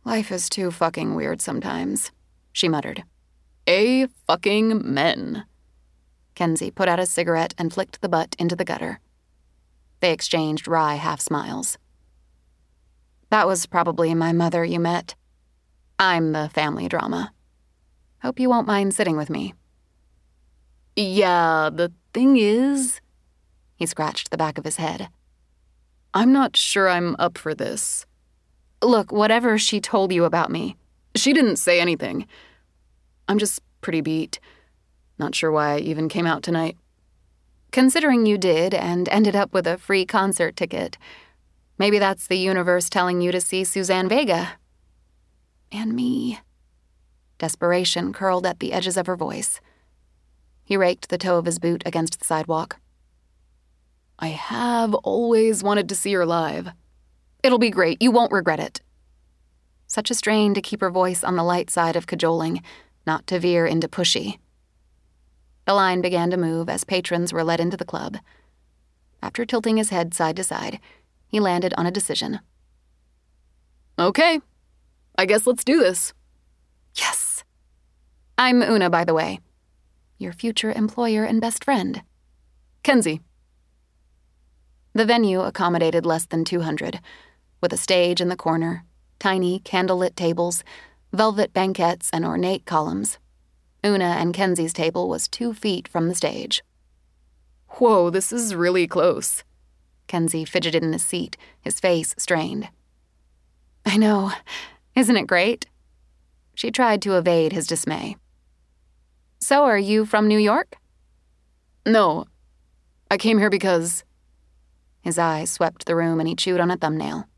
Life is too fucking weird sometimes, she muttered. A fucking men. Kenzie put out a cigarette and flicked the butt into the gutter. They exchanged wry half-smiles. That was probably my mother you met. I'm the family drama. Hope you won't mind sitting with me. Yeah, the thing is... He scratched the back of his head. I'm not sure I'm up for this. Look, whatever she told you about me. She didn't say anything. I'm just pretty beat. Not sure why I even came out tonight. Considering you did and ended up with a free concert ticket, maybe that's the universe telling you to see Suzanne Vega. And me. Desperation curled at the edges of her voice. He raked the toe of his boot against the sidewalk. I have always wanted to see her live. It'll be great. You won't regret it. Such a strain to keep her voice on the light side of cajoling, not to veer into pushy. The line began to move as patrons were led into the club. After tilting his head side to side, he landed on a decision. Okay. I guess let's do this. Yes. I'm Una, by the way. Your future employer and best friend. Kenzie. The venue accommodated less than two hundred, with a stage in the corner, tiny candlelit tables, velvet banquettes, and ornate columns. Una and Kenzie's table was two feet from the stage. Whoa, this is really close. Kenzie fidgeted in his seat, his face strained. I know. Isn't it great? She tried to evade his dismay. So are you from New York? No. I came here because... His eyes swept the room and he chewed on a thumbnail.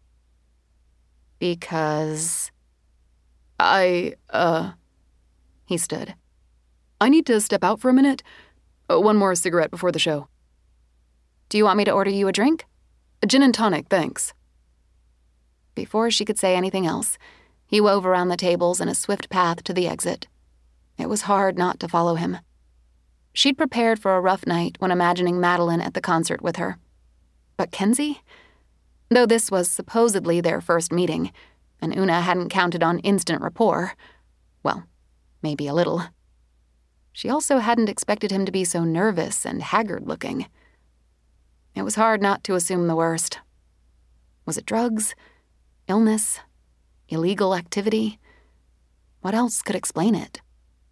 Because... I, uh... He stood. I need to step out for a minute. Uh, one more cigarette before the show. Do you want me to order you a drink? A gin and tonic, thanks. Before she could say anything else, he wove around the tables in a swift path to the exit. It was hard not to follow him. She'd prepared for a rough night when imagining Madeline at the concert with her. But Kenzie? Though this was supposedly their first meeting, and Una hadn't counted on instant rapport, well, maybe a little. She also hadn't expected him to be so nervous and haggard-looking. It was hard not to assume the worst. Was it drugs? Illness? Illegal activity? What else could explain it?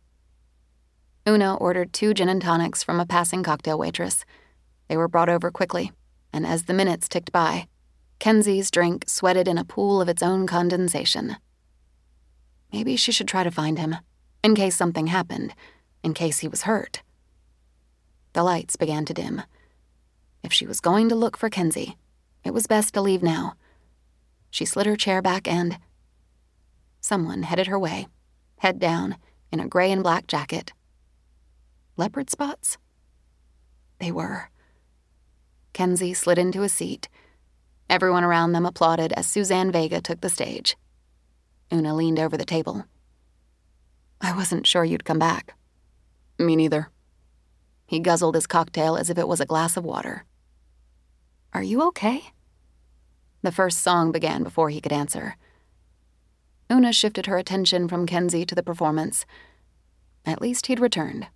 Una ordered two gin and tonics from a passing cocktail waitress. They were brought over quickly, and as the minutes ticked by, Kenzie's drink sweated in a pool of its own condensation. Maybe she should try to find him, in case something happened, in case he was hurt. The lights began to dim. If she was going to look for Kenzie, it was best to leave now. She slid her chair back and... Someone headed her way, head down, in a gray and black jacket. Leopard spots? They were. Kenzie slid into a seat. Everyone around them applauded as Suzanne Vega took the stage. Una leaned over the table. I wasn't sure you'd come back. Me neither. He guzzled his cocktail as if it was a glass of water. Are you okay? The first song began before he could answer. Una shifted her attention from Kenzie to the performance. At least he'd returned.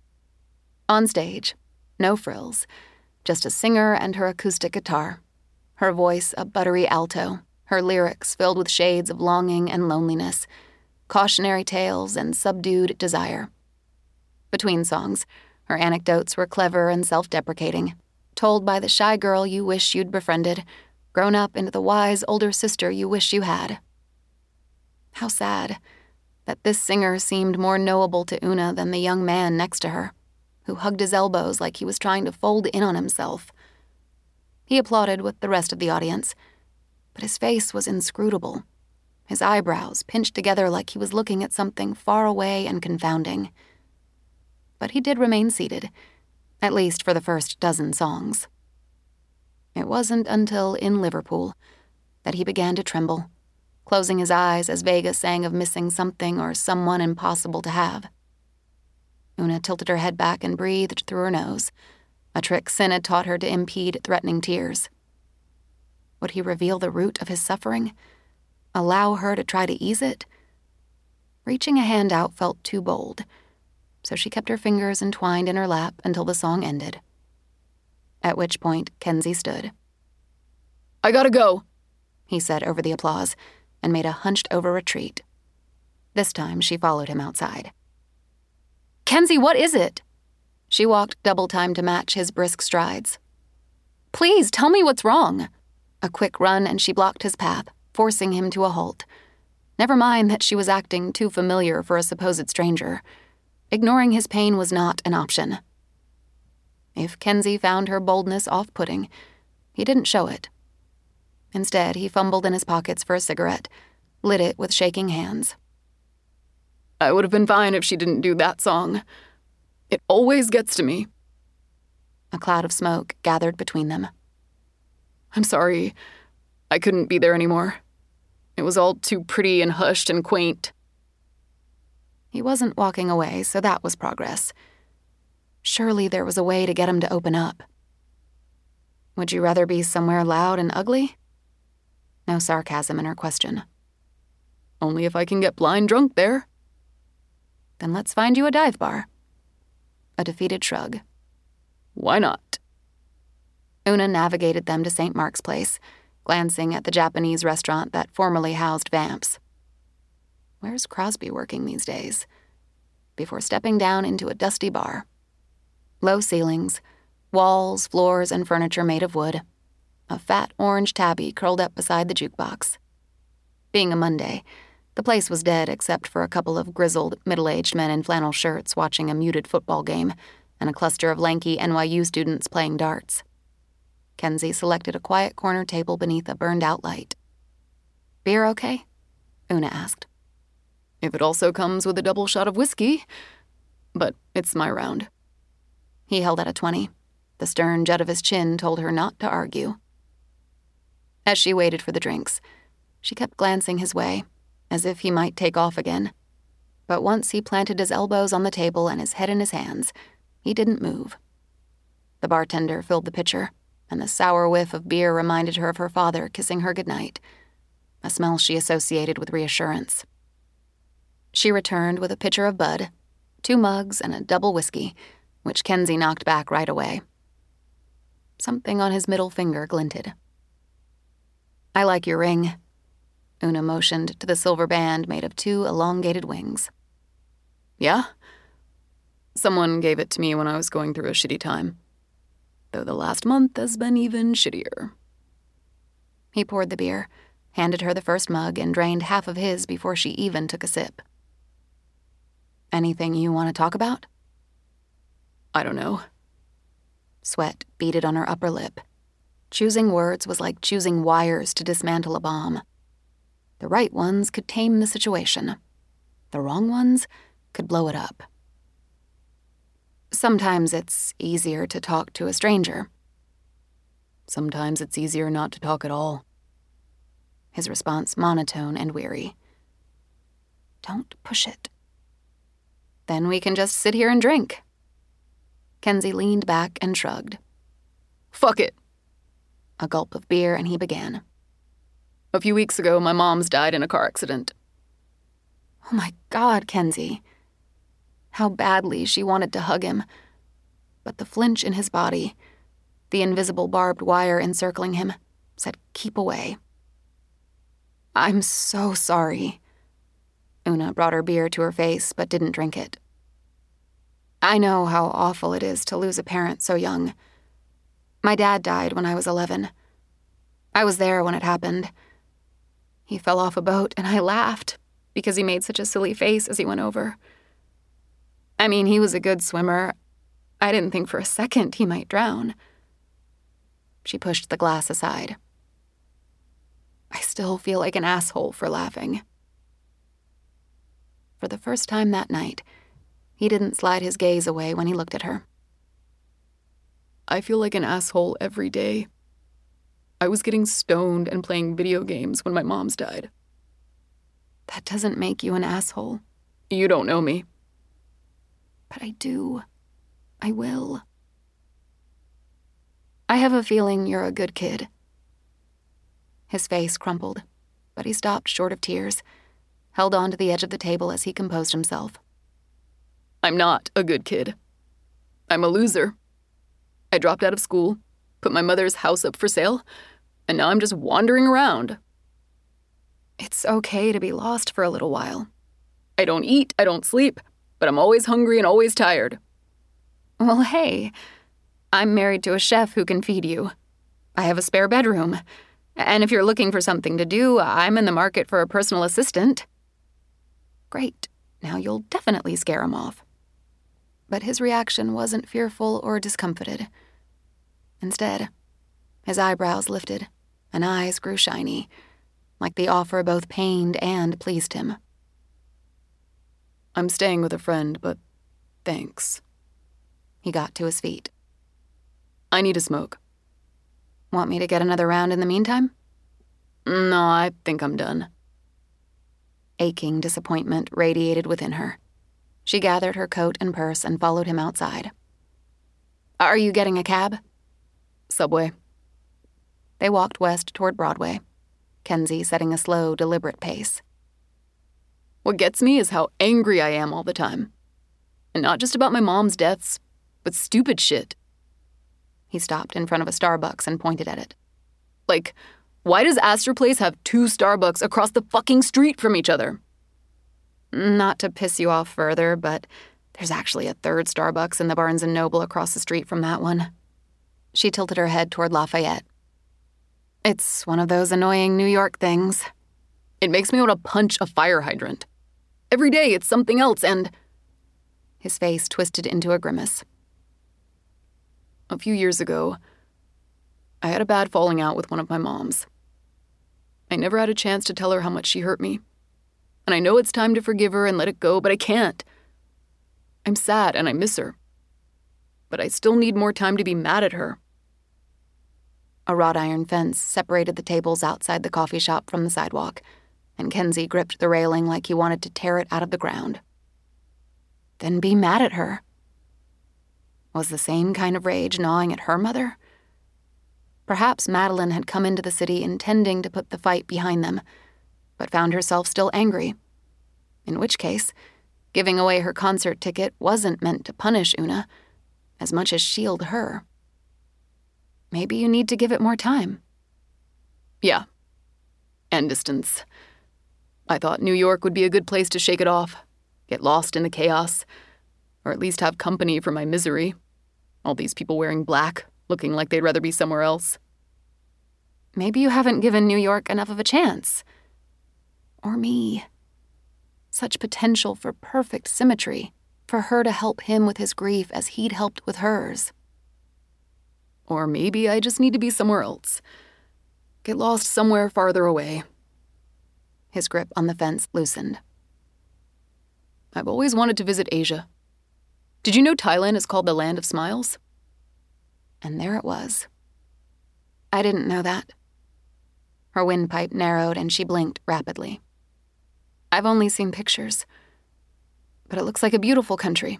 On stage, no frills, just a singer and her acoustic guitar. Her voice a buttery alto, her lyrics filled with shades of longing and loneliness, cautionary tales and subdued desire. Between songs, her anecdotes were clever and self-deprecating, told by the shy girl you wish you'd befriended, grown up into the wise older sister you wish you had. How sad that this singer seemed more knowable to Una than the young man next to her, who hugged his elbows like he was trying to fold in on himself. He applauded with the rest of the audience, but his face was inscrutable, his eyebrows pinched together like he was looking at something far away and confounding. But he did remain seated, at least for the first dozen songs. It wasn't until in Liverpool that he began to tremble, closing his eyes as Vega sang of missing something or someone impossible to have. Una tilted her head back and breathed through her nose, a trick Sin had taught her to impede threatening tears. Would he reveal the root of his suffering? Allow her to try to ease it? Reaching a hand out felt too bold, so she kept her fingers entwined in her lap until the song ended. At which point, Kenzie stood. I gotta go, he said over the applause, and made a hunched-over retreat. This time, she followed him outside. Kenzie, what is it? She walked double time to match his brisk strides. Please, tell me what's wrong. A quick run, and she blocked his path, forcing him to a halt. Never mind that she was acting too familiar for a supposed stranger. Ignoring his pain was not an option. If Kenzie found her boldness off-putting, he didn't show it. Instead, he fumbled in his pockets for a cigarette, lit it with shaking hands. I would have been fine if she didn't do that song. It always gets to me. A cloud of smoke gathered between them. I'm sorry. I couldn't be there anymore. It was all too pretty and hushed and quaint. He wasn't walking away, so that was progress. Surely there was a way to get him to open up. Would you rather be somewhere loud and ugly? No sarcasm in her question. Only if I can get blind drunk there. Then let's find you a dive bar. A defeated shrug. Why not? Una navigated them to Saint Mark's Place, glancing at the Japanese restaurant that formerly housed vamps. Where's Crosby working these days? Before stepping down into a dusty bar. Low ceilings, walls, floors, and furniture made of wood. A fat orange tabby curled up beside the jukebox. Being a Monday, the place was dead except for a couple of grizzled, middle-aged men in flannel shirts watching a muted football game and a cluster of lanky N Y U students playing darts. Kenzie selected a quiet corner table beneath a burned-out light. Beer okay? Una asked. If it also comes with a double shot of whiskey. But it's my round. He held out a twenty. The stern jut of his chin told her not to argue. As she waited for the drinks, she kept glancing his way, as if he might take off again. But once he planted his elbows on the table and his head in his hands, he didn't move. The bartender filled the pitcher, and the sour whiff of beer reminded her of her father kissing her goodnight, a smell she associated with reassurance. She returned with a pitcher of Bud, two mugs, and a double whiskey, which Kenzie knocked back right away. Something on his middle finger glinted. I like your ring. Una motioned to the silver band made of two elongated wings. Yeah? Someone gave it to me when I was going through a shitty time. Though the last month has been even shittier. He poured the beer, handed her the first mug, and drained half of his before she even took a sip. Anything you want to talk about? I don't know. Sweat beaded on her upper lip. Choosing words was like choosing wires to dismantle a bomb. The right ones could tame the situation. The wrong ones could blow it up. Sometimes it's easier to talk to a stranger. Sometimes it's easier not to talk at all. His response monotone and weary. Don't push it. Then we can just sit here and drink. Kenzie leaned back and shrugged. Fuck it. A gulp of beer, and he began. A few weeks ago, my mom's died in a car accident. Oh my God, Kenzie. How badly she wanted to hug him. But the flinch in his body, the invisible barbed wire encircling him, said keep away. I'm so sorry. Una brought her beer to her face, but didn't drink it. I know how awful it is to lose a parent so young. My dad died when I was eleven. I was there when it happened. He fell off a boat, and I laughed because he made such a silly face as he went over. I mean, he was a good swimmer. I didn't think for a second he might drown. She pushed the glass aside. I still feel like an asshole for laughing. For the first time that night, he didn't slide his gaze away when he looked at her. I feel like an asshole every day. I was getting stoned and playing video games when my mom's died. That doesn't make you an asshole. You don't know me. But I do. I will. I have a feeling you're a good kid. His face crumpled. but he stopped short of tears, held on to the edge of the table as he composed himself. I'm not a good kid. I'm a loser. I dropped out of school, put my mother's house up for sale, and now I'm just wandering around. It's okay to be lost for a little while. I don't eat, I don't sleep, but I'm always hungry and always tired. Well, hey, I'm married to a chef who can feed you. I have a spare bedroom. And if you're looking for something to do, I'm in the market for a personal assistant. Great. Now you'll definitely scare him off. But his reaction wasn't fearful or discomfited. Instead, his eyebrows lifted and eyes grew shiny, like the offer both pained and pleased him. I'm staying with a friend, but thanks. He got to his feet. I need a smoke. Want me to get another round in the meantime? No, I think I'm done. Aching disappointment radiated within her. She gathered her coat and purse and followed him outside. Are you getting a cab? Subway. They walked west toward Broadway, Kenzie setting a slow, deliberate pace. What gets me is how angry I am all the time. And not just about my mom's deaths, but stupid shit. He stopped in front of a Starbucks and pointed at it. Like, why does Astor Place have two Starbucks across the fucking street from each other? Not to piss you off further, but there's actually a third Starbucks in the Barnes and Noble across the street from that one. She tilted her head toward Lafayette. It's one of those annoying New York things. It makes me want to punch a fire hydrant. Every day it's something else and... His face twisted into a grimace. A few years ago, I had a bad falling out with one of my moms. I never had a chance to tell her how much she hurt me. And I know it's time to forgive her and let it go, but I can't. I'm sad and I miss her. But I still need more time to be mad at her. A wrought iron fence separated the tables outside the coffee shop from the sidewalk, and Kenzie gripped the railing like he wanted to tear it out of the ground. Then be mad at her. Was the same kind of rage gnawing at her mother? Perhaps Madeline had come into the city intending to put the fight behind them, but found herself still angry. In which case, giving away her concert ticket wasn't meant to punish Una, as much as shield her. Maybe you need to give it more time. Yeah. And distance. I thought New York would be a good place to shake it off, get lost in the chaos, or at least have company for my misery. All these people wearing black, looking like they'd rather be somewhere else. Maybe you haven't given New York enough of a chance. Or me. Such potential for perfect symmetry, for her to help him with his grief as he'd helped with hers. Or maybe I just need to be somewhere else. Get lost somewhere farther away. His grip on the fence loosened. I've always wanted to visit Asia. Did you know Thailand is called the Land of Smiles? And there it was. I didn't know that. Her windpipe narrowed and she blinked rapidly. I've only seen pictures, but it looks like a beautiful country.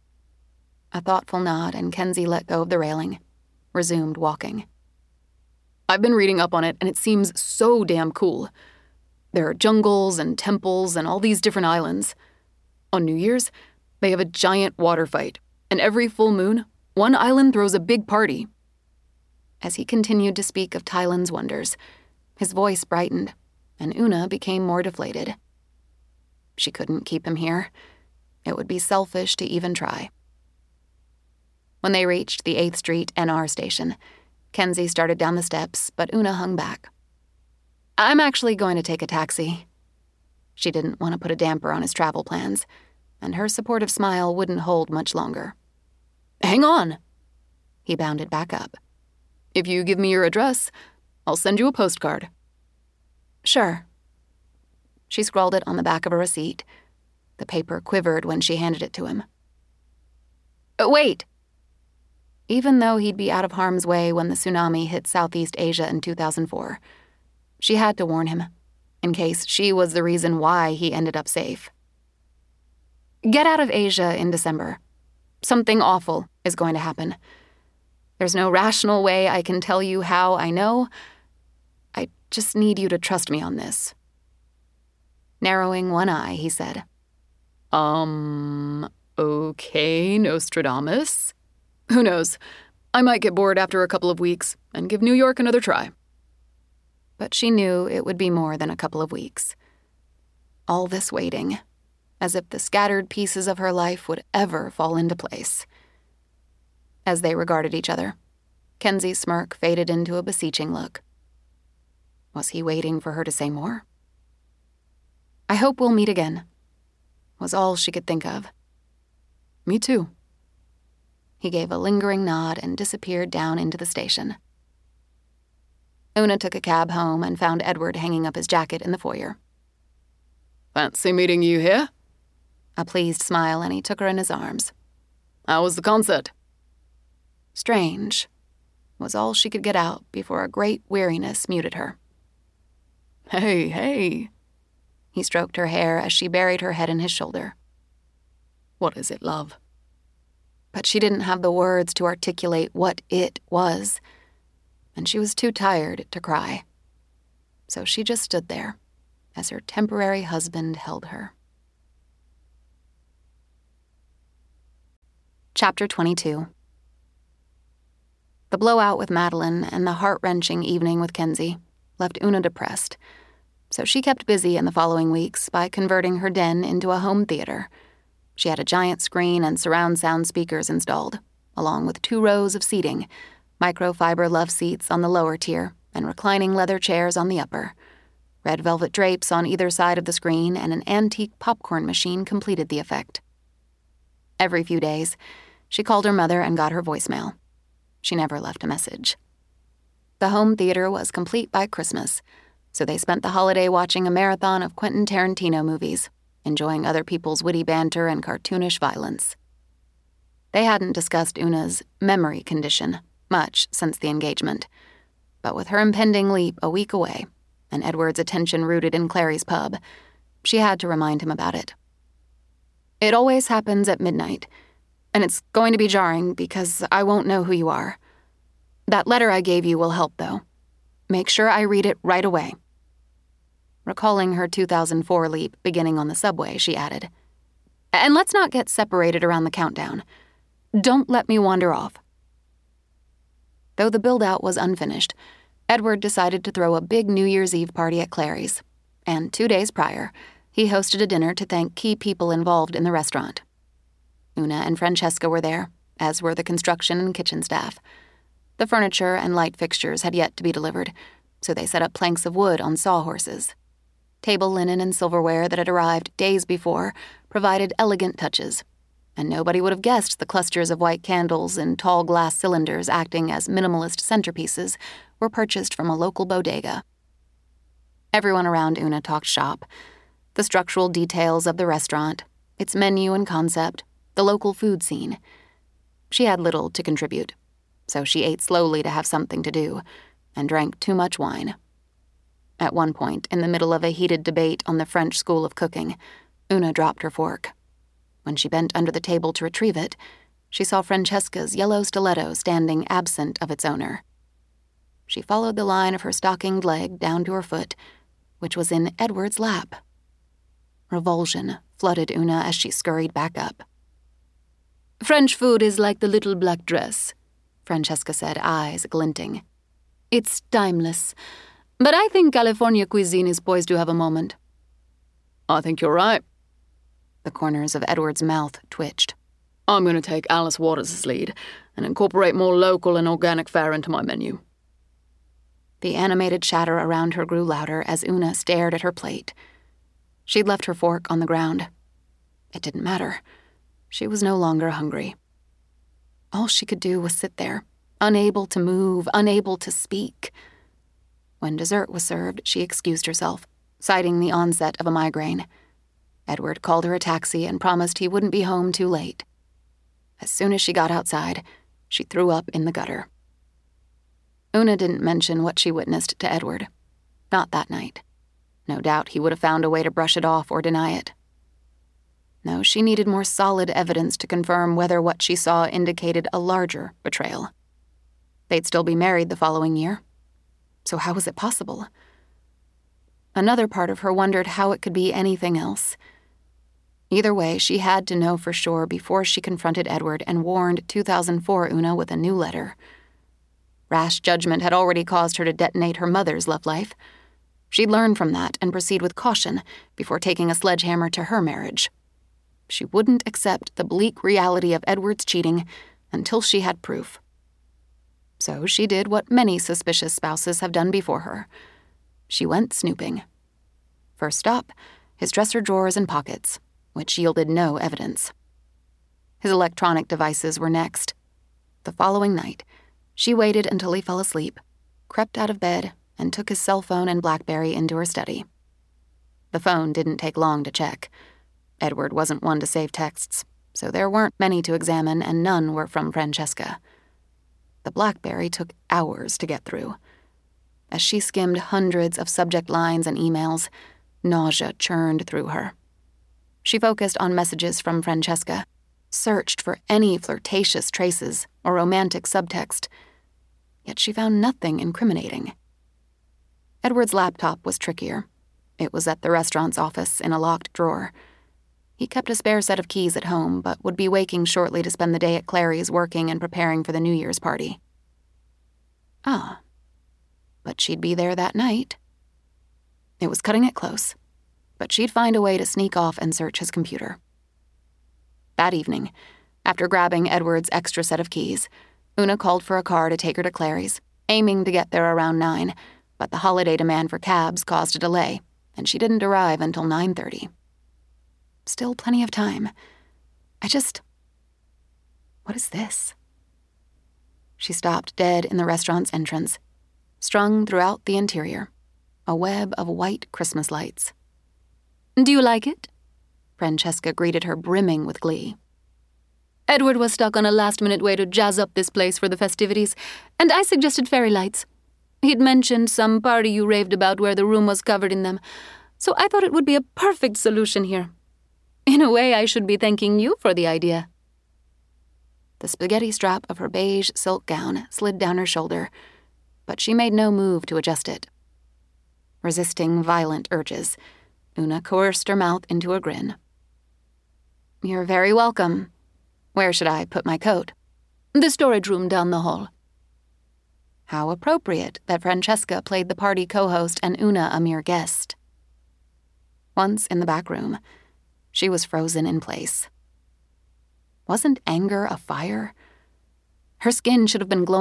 A thoughtful nod and Kenzie let go of the railing, resumed walking. I've been reading up on it and it seems so damn cool. There are jungles and temples and all these different islands. On New Year's, they have a giant water fight, and every full moon, one island throws a big party. As he continued to speak of Thailand's wonders, his voice brightened, and Una became more deflated. She couldn't keep him here. It would be selfish to even try. When they reached the eighth Street N R station, Kenzie started down the steps, but Una hung back. I'm actually going to take a taxi. She didn't want to put a damper on his travel plans, and her supportive smile wouldn't hold much longer. Hang on! He bounded back up. If you give me your address, I'll send you a postcard. Sure. She scrawled it on the back of a receipt. The paper quivered when she handed it to him. Oh, wait! Even though he'd be out of harm's way when the tsunami hit Southeast Asia in two thousand four, she had to warn him, in case she was the reason why he ended up safe. Get out of Asia in December. Something awful is going to happen. There's no rational way I can tell you how I know. I just need you to trust me on this, Narrowing one eye, he said, Um, okay, Nostradamus. Who knows? I might get bored after a couple of weeks and give New York another try. But she knew it would be more than a couple of weeks. All this waiting, as if the scattered pieces of her life would ever fall into place. As they regarded each other, Kenzie's smirk faded into a beseeching look. Was he waiting for her to say more? "I hope we'll meet again," was all she could think of. Me too. He gave a lingering nod and disappeared down into the station. Una took a cab home and found Edward hanging up his jacket in the foyer. Fancy meeting you here? A pleased smile, and he took her in his arms. How was the concert? Strange, was all she could get out before a great weariness muted her. Hey, hey. He stroked her hair as she buried her head in his shoulder. What is it, love? But she didn't have the words to articulate what it was, and she was too tired to cry. So she just stood there as her temporary husband held her. Chapter twenty-two. The blowout with Madeline and the heart-wrenching evening with Kenzie left Una depressed, so she kept busy in the following weeks by converting her den into a home theater. She had a giant screen and surround sound speakers installed, along with two rows of seating, microfiber love seats on the lower tier and reclining leather chairs on the upper. Red velvet drapes on either side of the screen and an antique popcorn machine completed the effect. Every few days, she called her mother and got her voicemail. She never left a message. The home theater was complete by Christmas, so they spent the holiday watching a marathon of Quentin Tarantino movies, enjoying other people's witty banter and cartoonish violence. They hadn't discussed Una's memory condition much since the engagement, but with her impending leap a week away and Edward's attention rooted in Clary's pub, she had to remind him about it. It always happens at midnight, and it's going to be jarring because I won't know who you are. That letter I gave you will help, though. Make sure I read it right away. Recalling her two thousand four leap beginning on the subway, she added, "And let's not get separated around the countdown. Don't let me wander off." Though the build-out was unfinished, Edward decided to throw a big New Year's Eve party at Clary's, and two days prior, he hosted a dinner to thank key people involved in the restaurant. Una and Francesca were there, as were the construction and kitchen staff. The furniture and light fixtures had yet to be delivered, so they set up planks of wood on sawhorses. Table linen and silverware that had arrived days before provided elegant touches, and nobody would have guessed the clusters of white candles in tall glass cylinders acting as minimalist centerpieces were purchased from a local bodega. Everyone around Una talked shop, the structural details of the restaurant, its menu and concept, the local food scene. She had little to contribute, so she ate slowly to have something to do, and drank too much wine. At one point, in the middle of a heated debate on the French school of cooking, Una dropped her fork. When she bent under the table to retrieve it, she saw Francesca's yellow stiletto standing absent of its owner. She followed the line of her stockinged leg down to her foot, which was in Edward's lap. Revulsion flooded Una as she scurried back up. "French food is like the little black dress," Francesca said, eyes glinting. "It's timeless. But I think California cuisine is poised to have a moment." I think you're right. The corners of Edward's mouth twitched. I'm going to take Alice Waters' lead and incorporate more local and organic fare into my menu. The animated chatter around her grew louder as Una stared at her plate. She'd left her fork on the ground. It didn't matter. She was no longer hungry. All she could do was sit there, unable to move, unable to speak. When dessert was served, she excused herself, citing the onset of a migraine. Edward called her a taxi and promised he wouldn't be home too late. As soon as she got outside, she threw up in the gutter. Una didn't mention what she witnessed to Edward. Not that night. No doubt he would have found a way to brush it off or deny it. No, she needed more solid evidence to confirm whether what she saw indicated a larger betrayal. They'd still be married the following year. So how was it possible? Another part of her wondered how it could be anything else. Either way, she had to know for sure before she confronted Edward and warned two thousand four Una with a new letter. Rash judgment had already caused her to detonate her mother's love life. She'd learn from that and proceed with caution before taking a sledgehammer to her marriage. She wouldn't accept the bleak reality of Edward's cheating until she had proof. So she did what many suspicious spouses have done before her. She went snooping. First stop, his dresser drawers and pockets, which yielded no evidence. His electronic devices were next. The following night, she waited until he fell asleep, crept out of bed, and took his cell phone and BlackBerry into her study. The phone didn't take long to check. Edward wasn't one to save texts, so there weren't many to examine, and none were from Francesca. The BlackBerry took hours to get through. As she skimmed hundreds of subject lines and emails, nausea churned through her. She focused on messages from Francesca, searched for any flirtatious traces or romantic subtext, yet she found nothing incriminating. Edward's laptop was trickier. It was at the restaurant's office in a locked drawer. He kept a spare set of keys at home, but would be waking shortly to spend the day at Clary's working and preparing for the New Year's party. Ah. But she'd be there that night. It was cutting it close, but she'd find a way to sneak off and search his computer. That evening, after grabbing Edward's extra set of keys, Una called for a car to take her to Clary's, aiming to get there around nine, but the holiday demand for cabs caused a delay, and she didn't arrive until nine thirty. Still plenty of time. I just... What is this? She stopped dead in the restaurant's entrance, strung throughout the interior, a web of white Christmas lights. "Do you like it?" Francesca greeted her, brimming with glee. "Edward was stuck on a last-minute way to jazz up this place for the festivities, and I suggested fairy lights. He'd mentioned some party you raved about where the room was covered in them, so I thought it would be a perfect solution here. In a way, I should be thanking you for the idea." The spaghetti strap of her beige silk gown slid down her shoulder, but she made no move to adjust it. Resisting violent urges, Una coerced her mouth into a grin. "You're very welcome. Where should I put my coat?" "The storage room down the hall." How appropriate that Francesca played the party co-host and Una a mere guest. Once in the back room, she was frozen in place. Wasn't anger a fire? Her skin should have been glowing